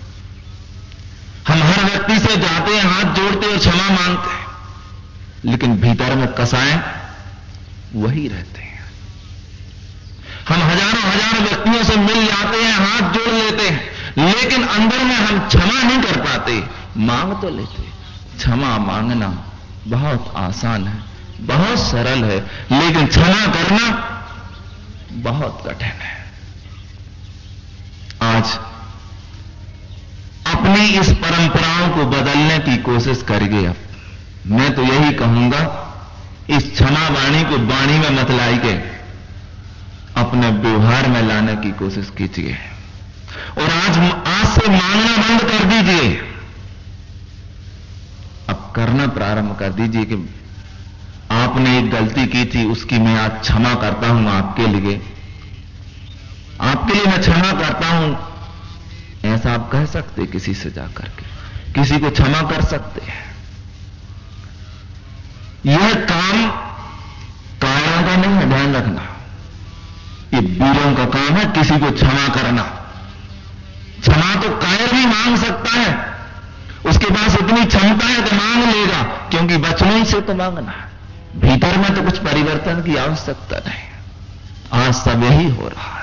हम हर व्यक्ति से जाते हैं, हाथ जोड़ते और क्षमा मांगते हैं, लेकिन भीतर में कसाए वही रहते हैं। हम हजारों हजारों व्यक्तियों से मिल जाते हैं, हाथ जोड़ लेते हैं, लेकिन अंदर में हम क्षमा नहीं कर पाते। मांग तो लेते। क्षमा मांगना बहुत आसान है, बहुत सरल है, लेकिन क्षमा करना बहुत कठिन है। आज अपनी इस परंपराओं को बदलने की कोशिश करिए। अब मैं तो यही कहूंगा, इस क्षमा वाणी को वाणी में मत लाइए, अपने व्यवहार में लाने की कोशिश कीजिए। और आज आज से मांगना बंद कर दीजिए। अब करना प्रारंभ कर दीजिए कि आपने एक गलती की थी, उसकी मैं आज क्षमा करता हूं। आपके लिए आपके लिए मैं क्षमा करता हूं, ऐसा आप कह सकते किसी से जाकर के, किसी को क्षमा कर सकते हैं। यह काम कायरों का नहीं है, ध्यान रखना। ये वीरों का काम है किसी को क्षमा करना। क्षमा तो कायर भी मांग सकता है, उसके पास इतनी क्षमता है तो मांग लेगा, क्योंकि वचनों से तो मांगना है, भीतर में तो कुछ परिवर्तन की आवश्यकता नहीं। आज सब यही हो रहा है।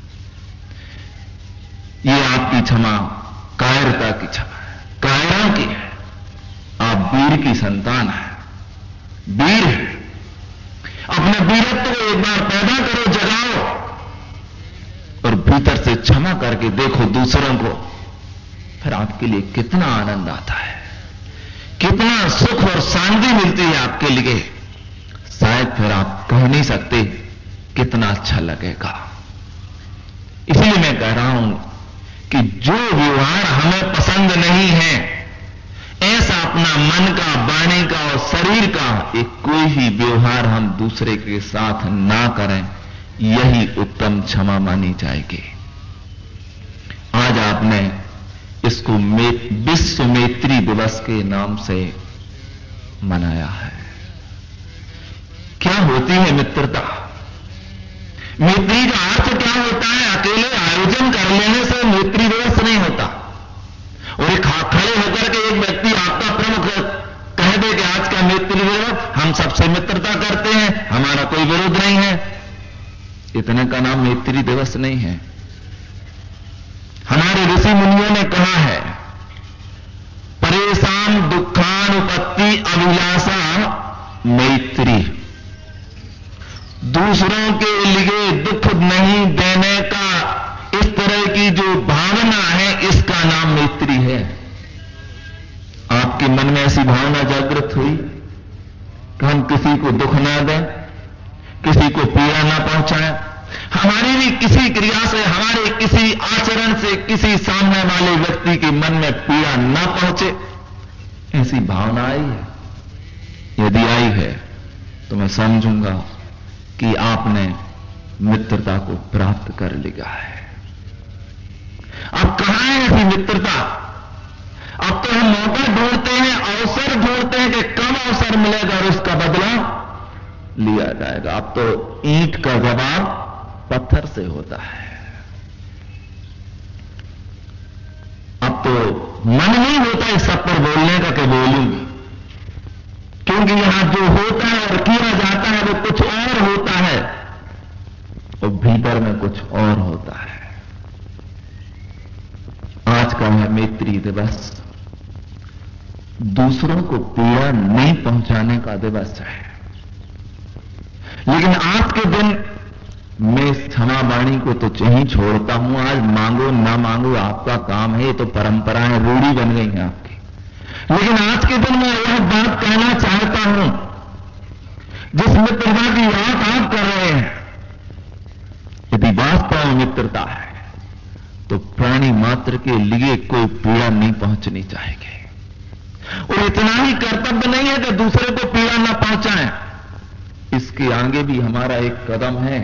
ये आपकी क्षमा कायरता की क्षमा है, कायरों की है। आप वीर की संतान है, वीर है। अपने वीरत्व को एक बार पैदा करो, जगाओ, और भीतर से क्षमा करके देखो दूसरों को। फिर आपके लिए कितना आनंद आता है, कितना सुख और शांति मिलती है आपके लिए। शायद फिर आप कह नहीं सकते कितना अच्छा लगेगा। इसलिए मैं कह रहा हूं कि जो व्यवहार हमें पसंद नहीं है, ऐसा अपना मन का, वाणी का और शरीर का एक कोई ही व्यवहार हम दूसरे के साथ ना करें, यही उत्तम क्षमा मानी जाएगी। आज आपने इसको विश्व मैत्री दिवस के नाम से मनाया है। क्या होती है मित्रता? मैत्री का अर्थ क्या होता है? अकेले आयोजन कर लेने से मैत्री दिवस नहीं होता। और एक खड़े होकर के एक व्यक्ति आपका प्रमुख कह दे कि आज का मैत्री दिवस, हम सबसे मित्रता करते हैं, हमारा कोई विरोध नहीं है, इतने का नाम मैत्री दिवस नहीं है। हमारे ऋषि मुनियों ने कहा है, परेशान दुखानुपत्ति अभिलाषा मैत्री। दूसरों के लिए दुख नहीं देने का इस तरह की जो भावना है, इसका नाम मैत्री है। आपके मन में ऐसी भावना जागृत हुई कि हम किसी को दुख ना दें, किसी को पीड़ा ना पहुंचाएं, हमारी भी किसी क्रिया से, हमारे किसी आचरण से किसी सामने वाले व्यक्ति के मन में पीड़ा ना पहुंचे, ऐसी भावना आई है? यदि आई है तो मैं समझूंगा कि आपने मित्रता को प्राप्त कर लिया है। अब कहां है ऐसी मित्रता? अब तो हम मौका ढूंढते हैं, अवसर ढूंढते हैं कि कब अवसर मिलेगा और उसका बदला लिया जाएगा। अब तो ईंट का जवाब पत्थर से होता है। अब तो मन नहीं होता इस सब पर बोलने का कि बोलूं, क्योंकि यहां जो होता है और किया जाता है वो कुछ और होता है और भीतर में कुछ और होता है। आज का है मैत्री दिवस, दूसरों को पीड़ा नहीं पहुंचाने का दिवस है। लेकिन आज के दिन मैं इस क्षमा वाणी को तो ही छोड़ता हूं। आज मांगो ना मांगो आपका काम है, ये तो परंपराएं रूढ़ी बन गई हैं आपकी। लेकिन आज के दिन मैं यह बात कहना चाहता हूं, जिस मित्रता की बात आप कर रहे हैं, यदि वास्तव में मित्रता है तो प्राणी मात्र के लिए कोई पीड़ा नहीं पहुंचनी चाहिए। और इतना ही कर्तव्य नहीं है कि दूसरे को पीड़ा ना पहुंचाएं, इसके आगे भी हमारा एक कदम है।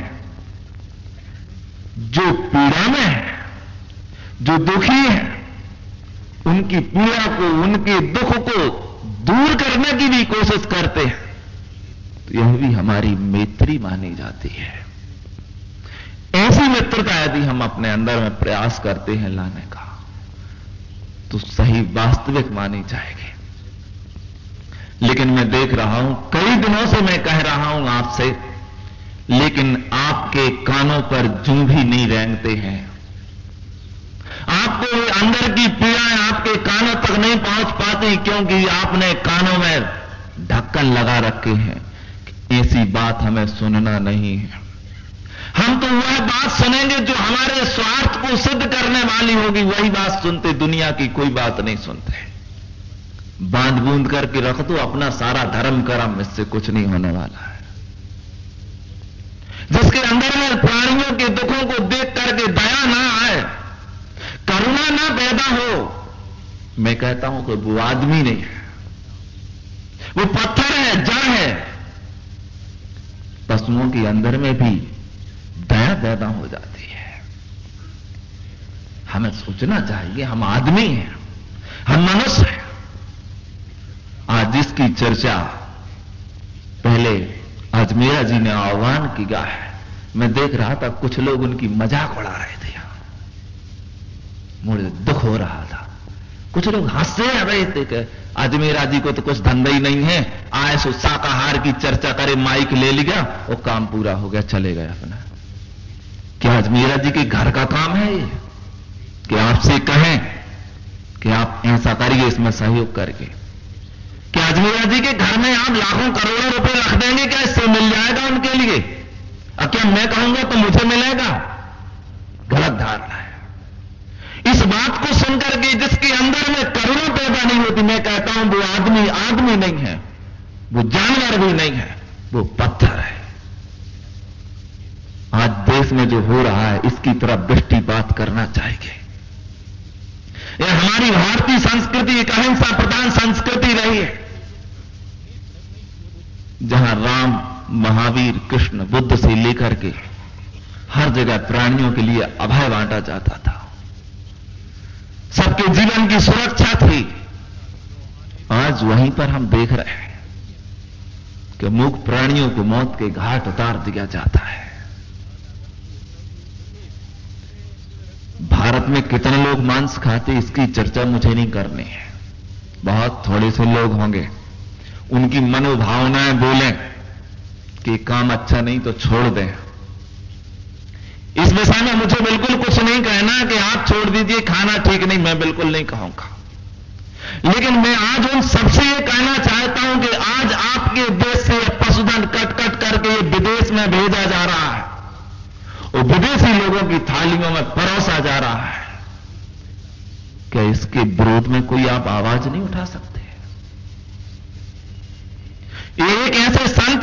जो पीड़ा में है, जो दुखी है, उनकी पीड़ा को, उनके दुख को दूर करने की भी कोशिश करते हैं, तो यह भी हमारी मैत्री मानी जाती है। मित्रता यदि हम अपने अंदर में प्रयास करते हैं लाने का, तो सही वास्तविक मानी जाएगी। लेकिन मैं देख रहा हूं, कई दिनों से मैं कह रहा हूं आपसे, लेकिन आपके कानों पर जूं भी नहीं रेंगते हैं। आपको अंदर की पीड़ाएं आपके कानों तक नहीं पहुंच पाती, क्योंकि आपने कानों में ढक्कन लगा रखे हैं। ऐसी बात हमें सुनना नहीं है। हम तो वह बात सुनेंगे जो हमारे स्वार्थ को सिद्ध करने वाली होगी, वही बात सुनते, दुनिया की कोई बात नहीं सुनते। बांध बूंद करके रख दो अपना सारा धर्म कर्म, इससे कुछ नहीं होने वाला है। जिसके अंदर में प्राणियों के दुखों को देख करके दया ना आए, करुणा ना पैदा हो, मैं कहता हूं कि वो आदमी नहीं है, वो पत्थर है, जड़ है। पशुओं के अंदर में भी दया पैदा हो जाती है। हमें सोचना चाहिए, हम आदमी हैं, हम मनुष्य हैं। आज जिसकी चर्चा पहले अजमेरा जी ने आह्वान किया है, मैं देख रहा था कुछ लोग उनकी मजाक उड़ा रहे थे। मुझे दुख हो रहा था, कुछ लोग हंसे रहे थे कि अजमेरा जी को तो कुछ धंधा ही नहीं है, आए सो शाकाहार की चर्चा करे, माइक ले लिया और काम पूरा हो गया, चले गए अपना। क्या अजमेरा जी के घर का काम है ये कि आपसे कहें कि आप ऐसा करिए इसमें सहयोग करके? क्या अजमेरा जी के घर में आप लाखों करोड़ों रुपए रख देंगे, क्या इससे मिल जाएगा उनके लिए? और क्या मैं कहूंगा तो मुझे मिलेगा? गलत धारणा है। इस बात को सुनकर के जिसके अंदर में करुणा पैदा नहीं होती, मैं कहता हूं वो आदमी आदमी नहीं है, वो जानवर भी नहीं है, वो पत्थर है। आज देश में जो हो रहा है इसकी तरफ दृष्टिपात करना चाहिए। यह हमारी भारतीय संस्कृति एक अहिंसा प्रधान संस्कृति रही है, जहां राम, महावीर, कृष्ण, बुद्ध से लेकर के हर जगह प्राणियों के लिए अभय बांटा जाता था, सबके जीवन की सुरक्षा थी। आज वहीं पर हम देख रहे हैं कि मूक प्राणियों को मौत के घाट उतार दिया जाता है। भारत में कितने लोग मांस खाते इसकी चर्चा मुझे नहीं करनी है, बहुत थोड़े से लोग होंगे। उनकी मनोभावनाएं बोलें कि काम अच्छा नहीं तो छोड़ दें। इस विषय में मुझे बिल्कुल कुछ नहीं कहना कि आप छोड़ दीजिए, खाना ठीक नहीं, मैं बिल्कुल नहीं कहूंगा। लेकिन मैं आज उन सबसे ये कहना चाहता हूं कि आज आपके देश से पशुधन कट कट करके ये विदेश में भेजा जा रहा है और विदेशी लोगों की थालियों में परोसा जा रहा है। क्या इसके विरोध में कोई आप आवाज नहीं उठा सकते? एक ऐसे संत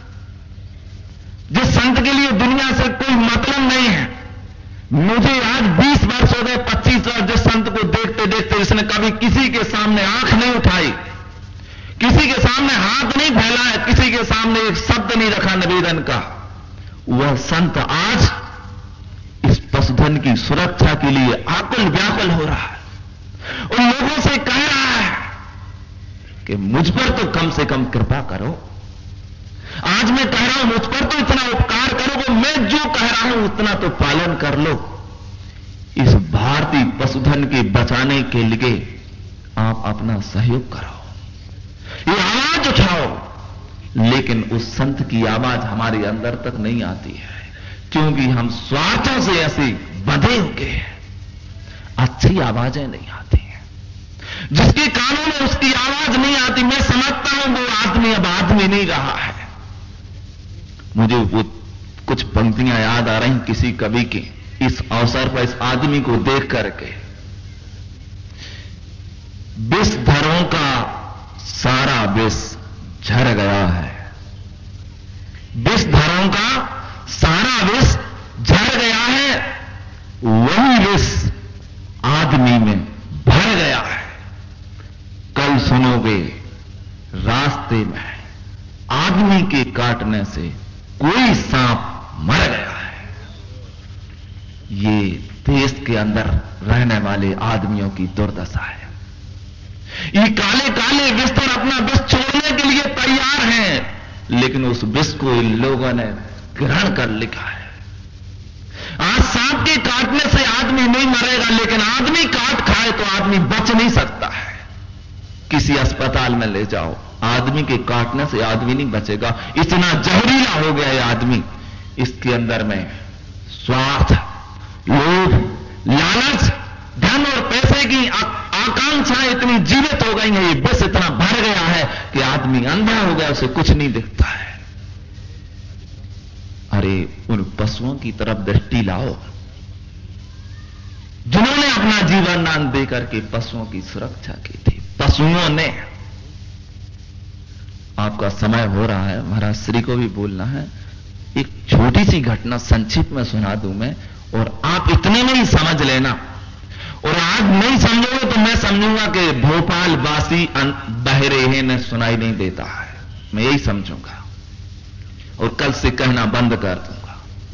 जिस संत के लिए दुनिया से कोई मतलब नहीं है, मुझे आज बीस वर्ष हो गए, पच्चीस वर्ष, जिस संत को देखते देखते जिसने कभी किसी के सामने आंख नहीं उठाई, किसी के सामने हाथ नहीं फैलाया, किसी के सामने एक शब्द नहीं रखा निवेदन का, वह संत आज इस पशुधन की सुरक्षा के लिए आकुल व्याकुल हो रहा है। उन लोगों से कह रहा है कि मुझ पर तो कम से कम कृपा करो। आज मैं कह रहा हूं मुझ पर तो इतना उपकार करो कि मैं जो कह रहा हूं उतना तो पालन कर लो। इस भारतीय पशुधन के बचाने के लिए आप अपना सहयोग करो, ये आवाज उठाओ। लेकिन उस संत की आवाज हमारे अंदर तक नहीं आती है, क्योंकि हम स्वार्थों से ऐसे बंधे हुए हैं, अच्छी आवाजें नहीं आती हैं। जिसके कानों में उसकी आवाज नहीं आती, मैं समझता हूं वो आदमी अब आदमी नहीं रहा है। मुझे वो कुछ पंक्तियां याद आ रही किसी कवि की, इस अवसर पर इस आदमी को देख करके। विषधरों का सारा विष झड़ गया है, विषधरों का सारा विष झड़ गया है, वही विष आदमी में भर गया है। कल सुनोगे रास्ते में आदमी के काटने से कोई सांप मर गया है। ये देश के अंदर रहने वाले आदमियों की दुर्दशा है। ये काले काले बिस्तर अपना विष छोड़ने के लिए तैयार हैं, लेकिन उस विष को इन लोगों ने ग्रहण कर लिखा है। आज के काटने से आदमी नहीं मरेगा, लेकिन आदमी काट खाए तो आदमी बच नहीं सकता है। किसी अस्पताल में ले जाओ, आदमी के काटने से आदमी नहीं बचेगा, इतना जहरीला हो गया ये आदमी। इसके अंदर में स्वार्थ, लोभ, लालच, धन और पैसे की आकांक्षाएं इतनी जीवित हो गई हैं, ये विष इतना भर गया है कि आदमी अंधा हो गया, उसे कुछ नहीं दिखता है। अरे उन पशुओं की तरफ दृष्टि लाओ जिन्होंने अपना जीवन दान देकर के पशुओं की सुरक्षा की थी। पशुओं ने, आपका समय हो रहा है, महाराज श्री को भी बोलना है, एक छोटी सी घटना संक्षिप्त में सुना दूं मैं, और आप इतने में ही समझ लेना। और आज नहीं समझोगे तो मैं समझूंगा कि भोपाल वासी बहरे हैं, न सुनाई नहीं देता है, मैं यही समझूंगा और कल से कहना बंद कर दूंगा।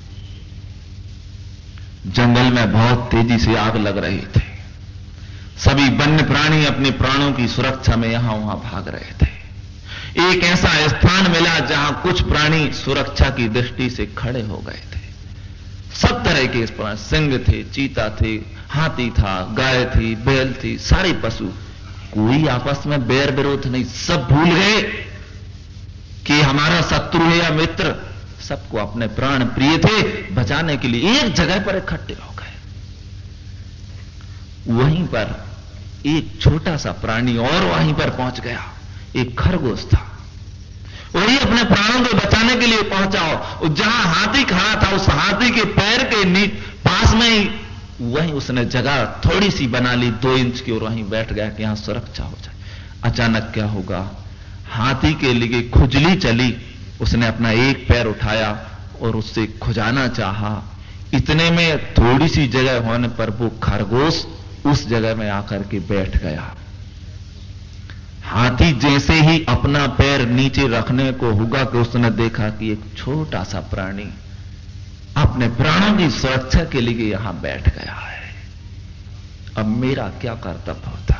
जंगल में बहुत तेजी से आग लग रही थी, सभी वन्य प्राणी अपने प्राणों की सुरक्षा में यहां वहां भाग रहे थे। एक ऐसा स्थान मिला जहां कुछ प्राणी सुरक्षा की दृष्टि से खड़े हो गए थे। सब तरह के प्राणी, सिंह थे, चीता थे, हाथी था, गाय थी, बैल थी, सारे पशु। कोई आपस में बैर विरोध नहीं, सब भूल गए कि हमारा शत्रु है या मित्र। सबको अपने प्राण प्रिय थे, बचाने के लिए एक जगह पर इकट्ठे हो गए। वहीं पर एक छोटा सा प्राणी और वहीं पर पहुंच गया, एक खरगोश था। वही अपने प्राणों को बचाने के लिए पहुंचा हो। जहां हाथी खड़ा था, उस हाथी के पैर के नीचे पास में ही वहीं उसने जगह थोड़ी सी बना ली, दो इंच की, और वहीं बैठ गया कि यहां सुरक्षा हो जाए। अचानक क्या होगा, हाथी के लिए खुजली चली, उसने अपना एक पैर उठाया और उससे खुजाना चाहा। इतने में थोड़ी सी जगह होने पर वो खरगोश उस जगह में आकर के बैठ गया। हाथी जैसे ही अपना पैर नीचे रखने को होगा कि उसने देखा कि एक छोटा सा प्राणी अपने प्राणों की सुरक्षा के लिए यहां बैठ गया है। अब मेरा क्या कर्तव्य होता?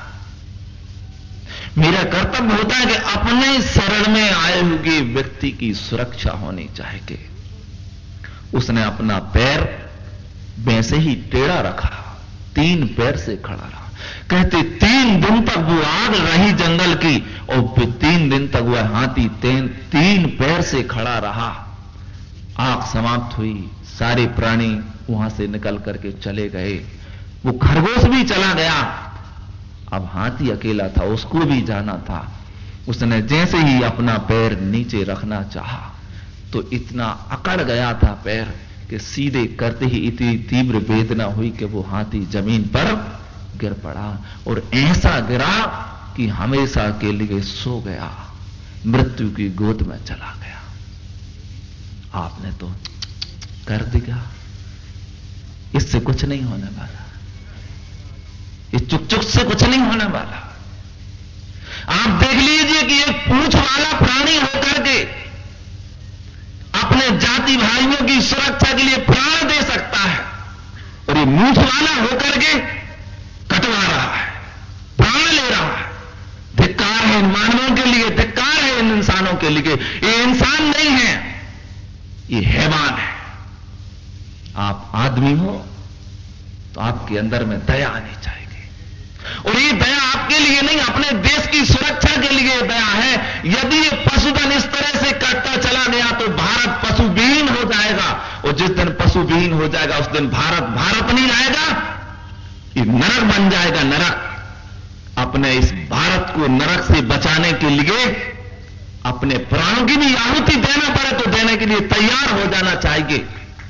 मेरा कर्तव्य होता है कि अपने शरण में आए हुए व्यक्ति की सुरक्षा होनी चाहिए। उसने अपना पैर वैसे ही टेढ़ा रखा, तीन पैर से खड़ा रहा। कहते तीन दिन तक वो आग रही जंगल की, और फिर तीन दिन तक वह हाथी तीन, तीन पैर से खड़ा रहा। आग समाप्त हुई, सारे प्राणी वहां से निकल करके चले गए, वो खरगोश भी चला गया। अब हाथी अकेला था, उसको भी जाना था। उसने जैसे ही अपना पैर नीचे रखना चाहा तो इतना अकड़ गया था पैर कि सीधे करते ही इतनी तीव्र वेदना हुई कि वो हाथी जमीन पर गिर पड़ा, और ऐसा गिरा कि हमेशा के लिए सो गया, मृत्यु की गोद में चला गया। आपने तो कर दिया, इससे कुछ नहीं होने वाला, इस चुक चुक से कुछ नहीं होने वाला। आप देख लीजिए कि एक पूंछ वाला प्राणी होकर के अपने जाति भाइयों की सुरक्षा के लिए प्राण दे सकता है, और ये मूंछ वाला होकर के कटवा रहा है, प्राण ले रहा है। धिक्कार है इन मानवों के लिए, धिक्कार है इन इंसानों के लिए। ये इंसान नहीं है, ये हैवान है। आप आदमी हो तो आपके अंदर में दया आनी चाहिए, और ये दया आपके लिए नहीं, अपने देश की सुरक्षा के लिए दया है। यदि ये पशुधन इस तरह से कटता चला गया तो भारत पशुविहीन हो जाएगा, और जिस दिन पशुविहीन हो जाएगा उस दिन भारत भारत नहीं रहेगा, ये नरक बन जाएगा, नरक। अपने इस भारत को नरक से बचाने के लिए अपने प्राणों की भी आहुति देना पड़े तो देने के लिए तैयार हो जाना चाहिए।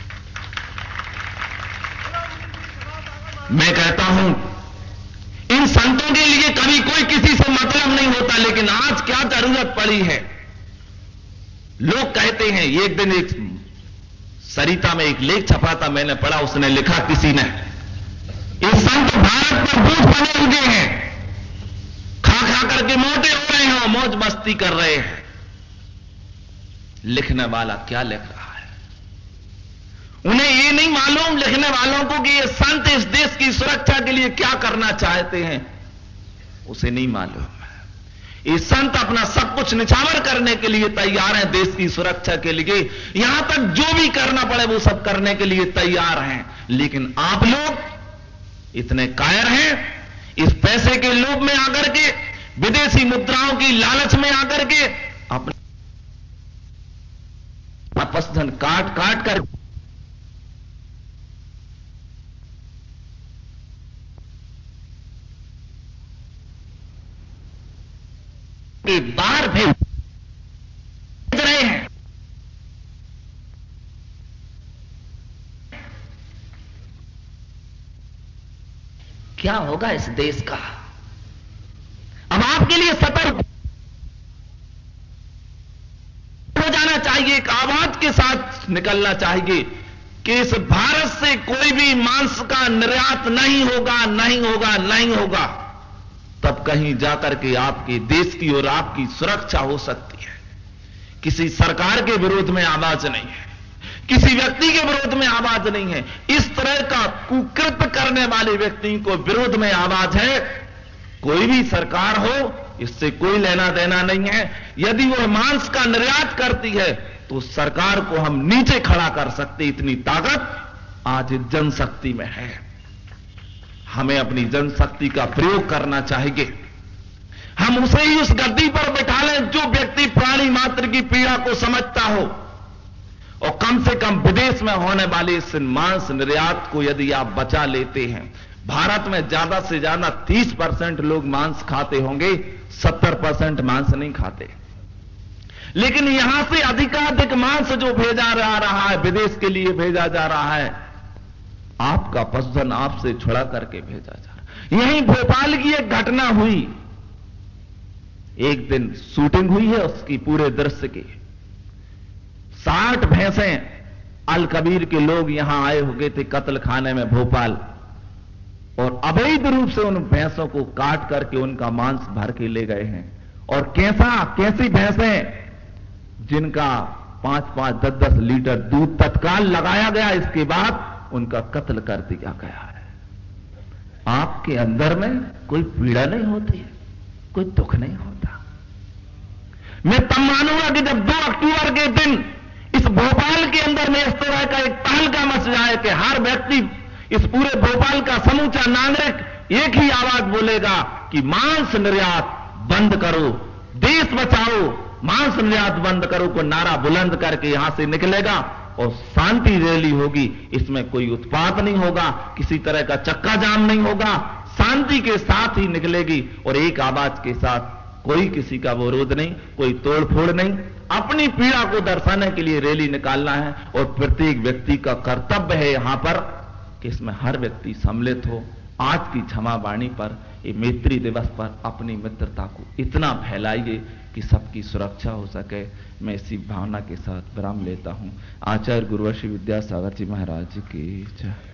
मैं कहता हूं इन संतों के लिए कभी कोई किसी से मतलब नहीं होता, लेकिन आज क्या जरूरत पड़ी है। लोग कहते हैं, एक दिन एक सरिता में एक लेख छपा था, मैंने पढ़ा, उसने लिखा किसी ने, ये संत भारत पर बोझ बने हुए हैं, खा खा करके मोटे हो रहे हैं और मौज मस्ती कर रहे हैं। लिखने वाला क्या लिख रहा है, उन्हें ये नहीं मालूम, लिखने वालों को, कि ये संत इस देश की सुरक्षा के लिए क्या करना चाहते हैं, उसे नहीं मालूम। ये संत अपना सब कुछ निछावर करने के लिए तैयार हैं, देश की सुरक्षा के लिए, यहां तक जो भी करना पड़े वो सब करने के लिए तैयार हैं। लेकिन आप लोग इतने कायर हैं, इस पैसे के लोभ में आकर के, विदेशी मुद्राओं की लालच में आकर के अपना पशुधन काट काट कर बाहर भेज रहे हैं। क्या होगा इस देश का? अब आपके लिए सतर्क हो जाना चाहिए, एक आवाज के साथ निकलना चाहिए कि इस भारत से कोई भी मांस का निर्यात नहीं होगा, नहीं होगा, नहीं होगा। तब कहीं जाकर के आपके देश की और आपकी सुरक्षा हो सकती है। किसी सरकार के विरोध में आवाज नहीं है, किसी व्यक्ति के विरोध में आवाज नहीं है। इस तरह का कुकृत्य करने वाले व्यक्ति को विरोध में आवाज है। कोई भी सरकार हो, इससे कोई लेना देना नहीं है। यदि वह मांस का निर्यात करती है तो सरकार को हम नीचे खड़ा कर सकते, इतनी ताकत आज जनशक्ति में है। हमें अपनी जनशक्ति का प्रयोग करना चाहिए। हम उसे ही उस गद्दी पर बैठा लें जो व्यक्ति प्राणी मात्र की पीड़ा को समझता हो, और कम से कम विदेश में होने वाले इस मांस निर्यात को यदि आप बचा लेते हैं। भारत में ज्यादा से ज्यादा तीस परसेंट लोग मांस खाते होंगे, सत्तर परसेंट मांस नहीं खाते। लेकिन यहां से अधिकाधिक मांस जो भेजा जा रहा है, विदेश के लिए भेजा जा रहा है, आपका पशुधन आपसे छुड़ा करके भेजा जा रहा है। यहीं भोपाल की एक घटना हुई, एक दिन शूटिंग हुई है उसकी पूरे दृश्य की। साठ भैंसें अल कबीर के लोग यहां आए हो गए थे कत्ल खाने में भोपाल, और अवैध रूप से उन भैंसों को काट करके उनका मांस भर के ले गए हैं। और कैसा कैसी भैंसें जिनका पांच पांच दस दस लीटर दूध तत्काल लगाया गया, इसके बाद उनका कत्ल कर दिया गया है। आपके अंदर में कोई पीड़ा नहीं होती है, कोई दुख नहीं होता। मैं तब मानूंगा कि जब दो अक्टूबर के दिन इस भोपाल के अंदर में इस तरह का एक तहलका मच जाए कि हर व्यक्ति, इस पूरे भोपाल का समूचा नागरिक एक ही आवाज बोलेगा कि मांस निर्यात बंद करो, देश बचाओ, मांस निर्यात बंद करो को नारा बुलंद करके यहां से निकलेगा और शांति रैली होगी। इसमें कोई उत्पात नहीं होगा, किसी तरह का चक्का जाम नहीं होगा, शांति के साथ ही निकलेगी और एक आवाज के साथ। कोई किसी का विरोध नहीं, कोई तोड़फोड़ नहीं, अपनी पीड़ा को दर्शाने के लिए रैली निकालना है। और प्रत्येक व्यक्ति का कर्तव्य है यहां पर कि इसमें हर व्यक्ति सम्मिलित हो। आज की क्षमा वाणी पर, ये मैत्री दिवस पर अपनी मित्रता को इतना फैलाइए कि सबकी सुरक्षा हो सके। मैं इसी भावना के साथ विराम लेता हूं। आचार्य गुरुवर्षी विद्यासागर जी महाराज की जय।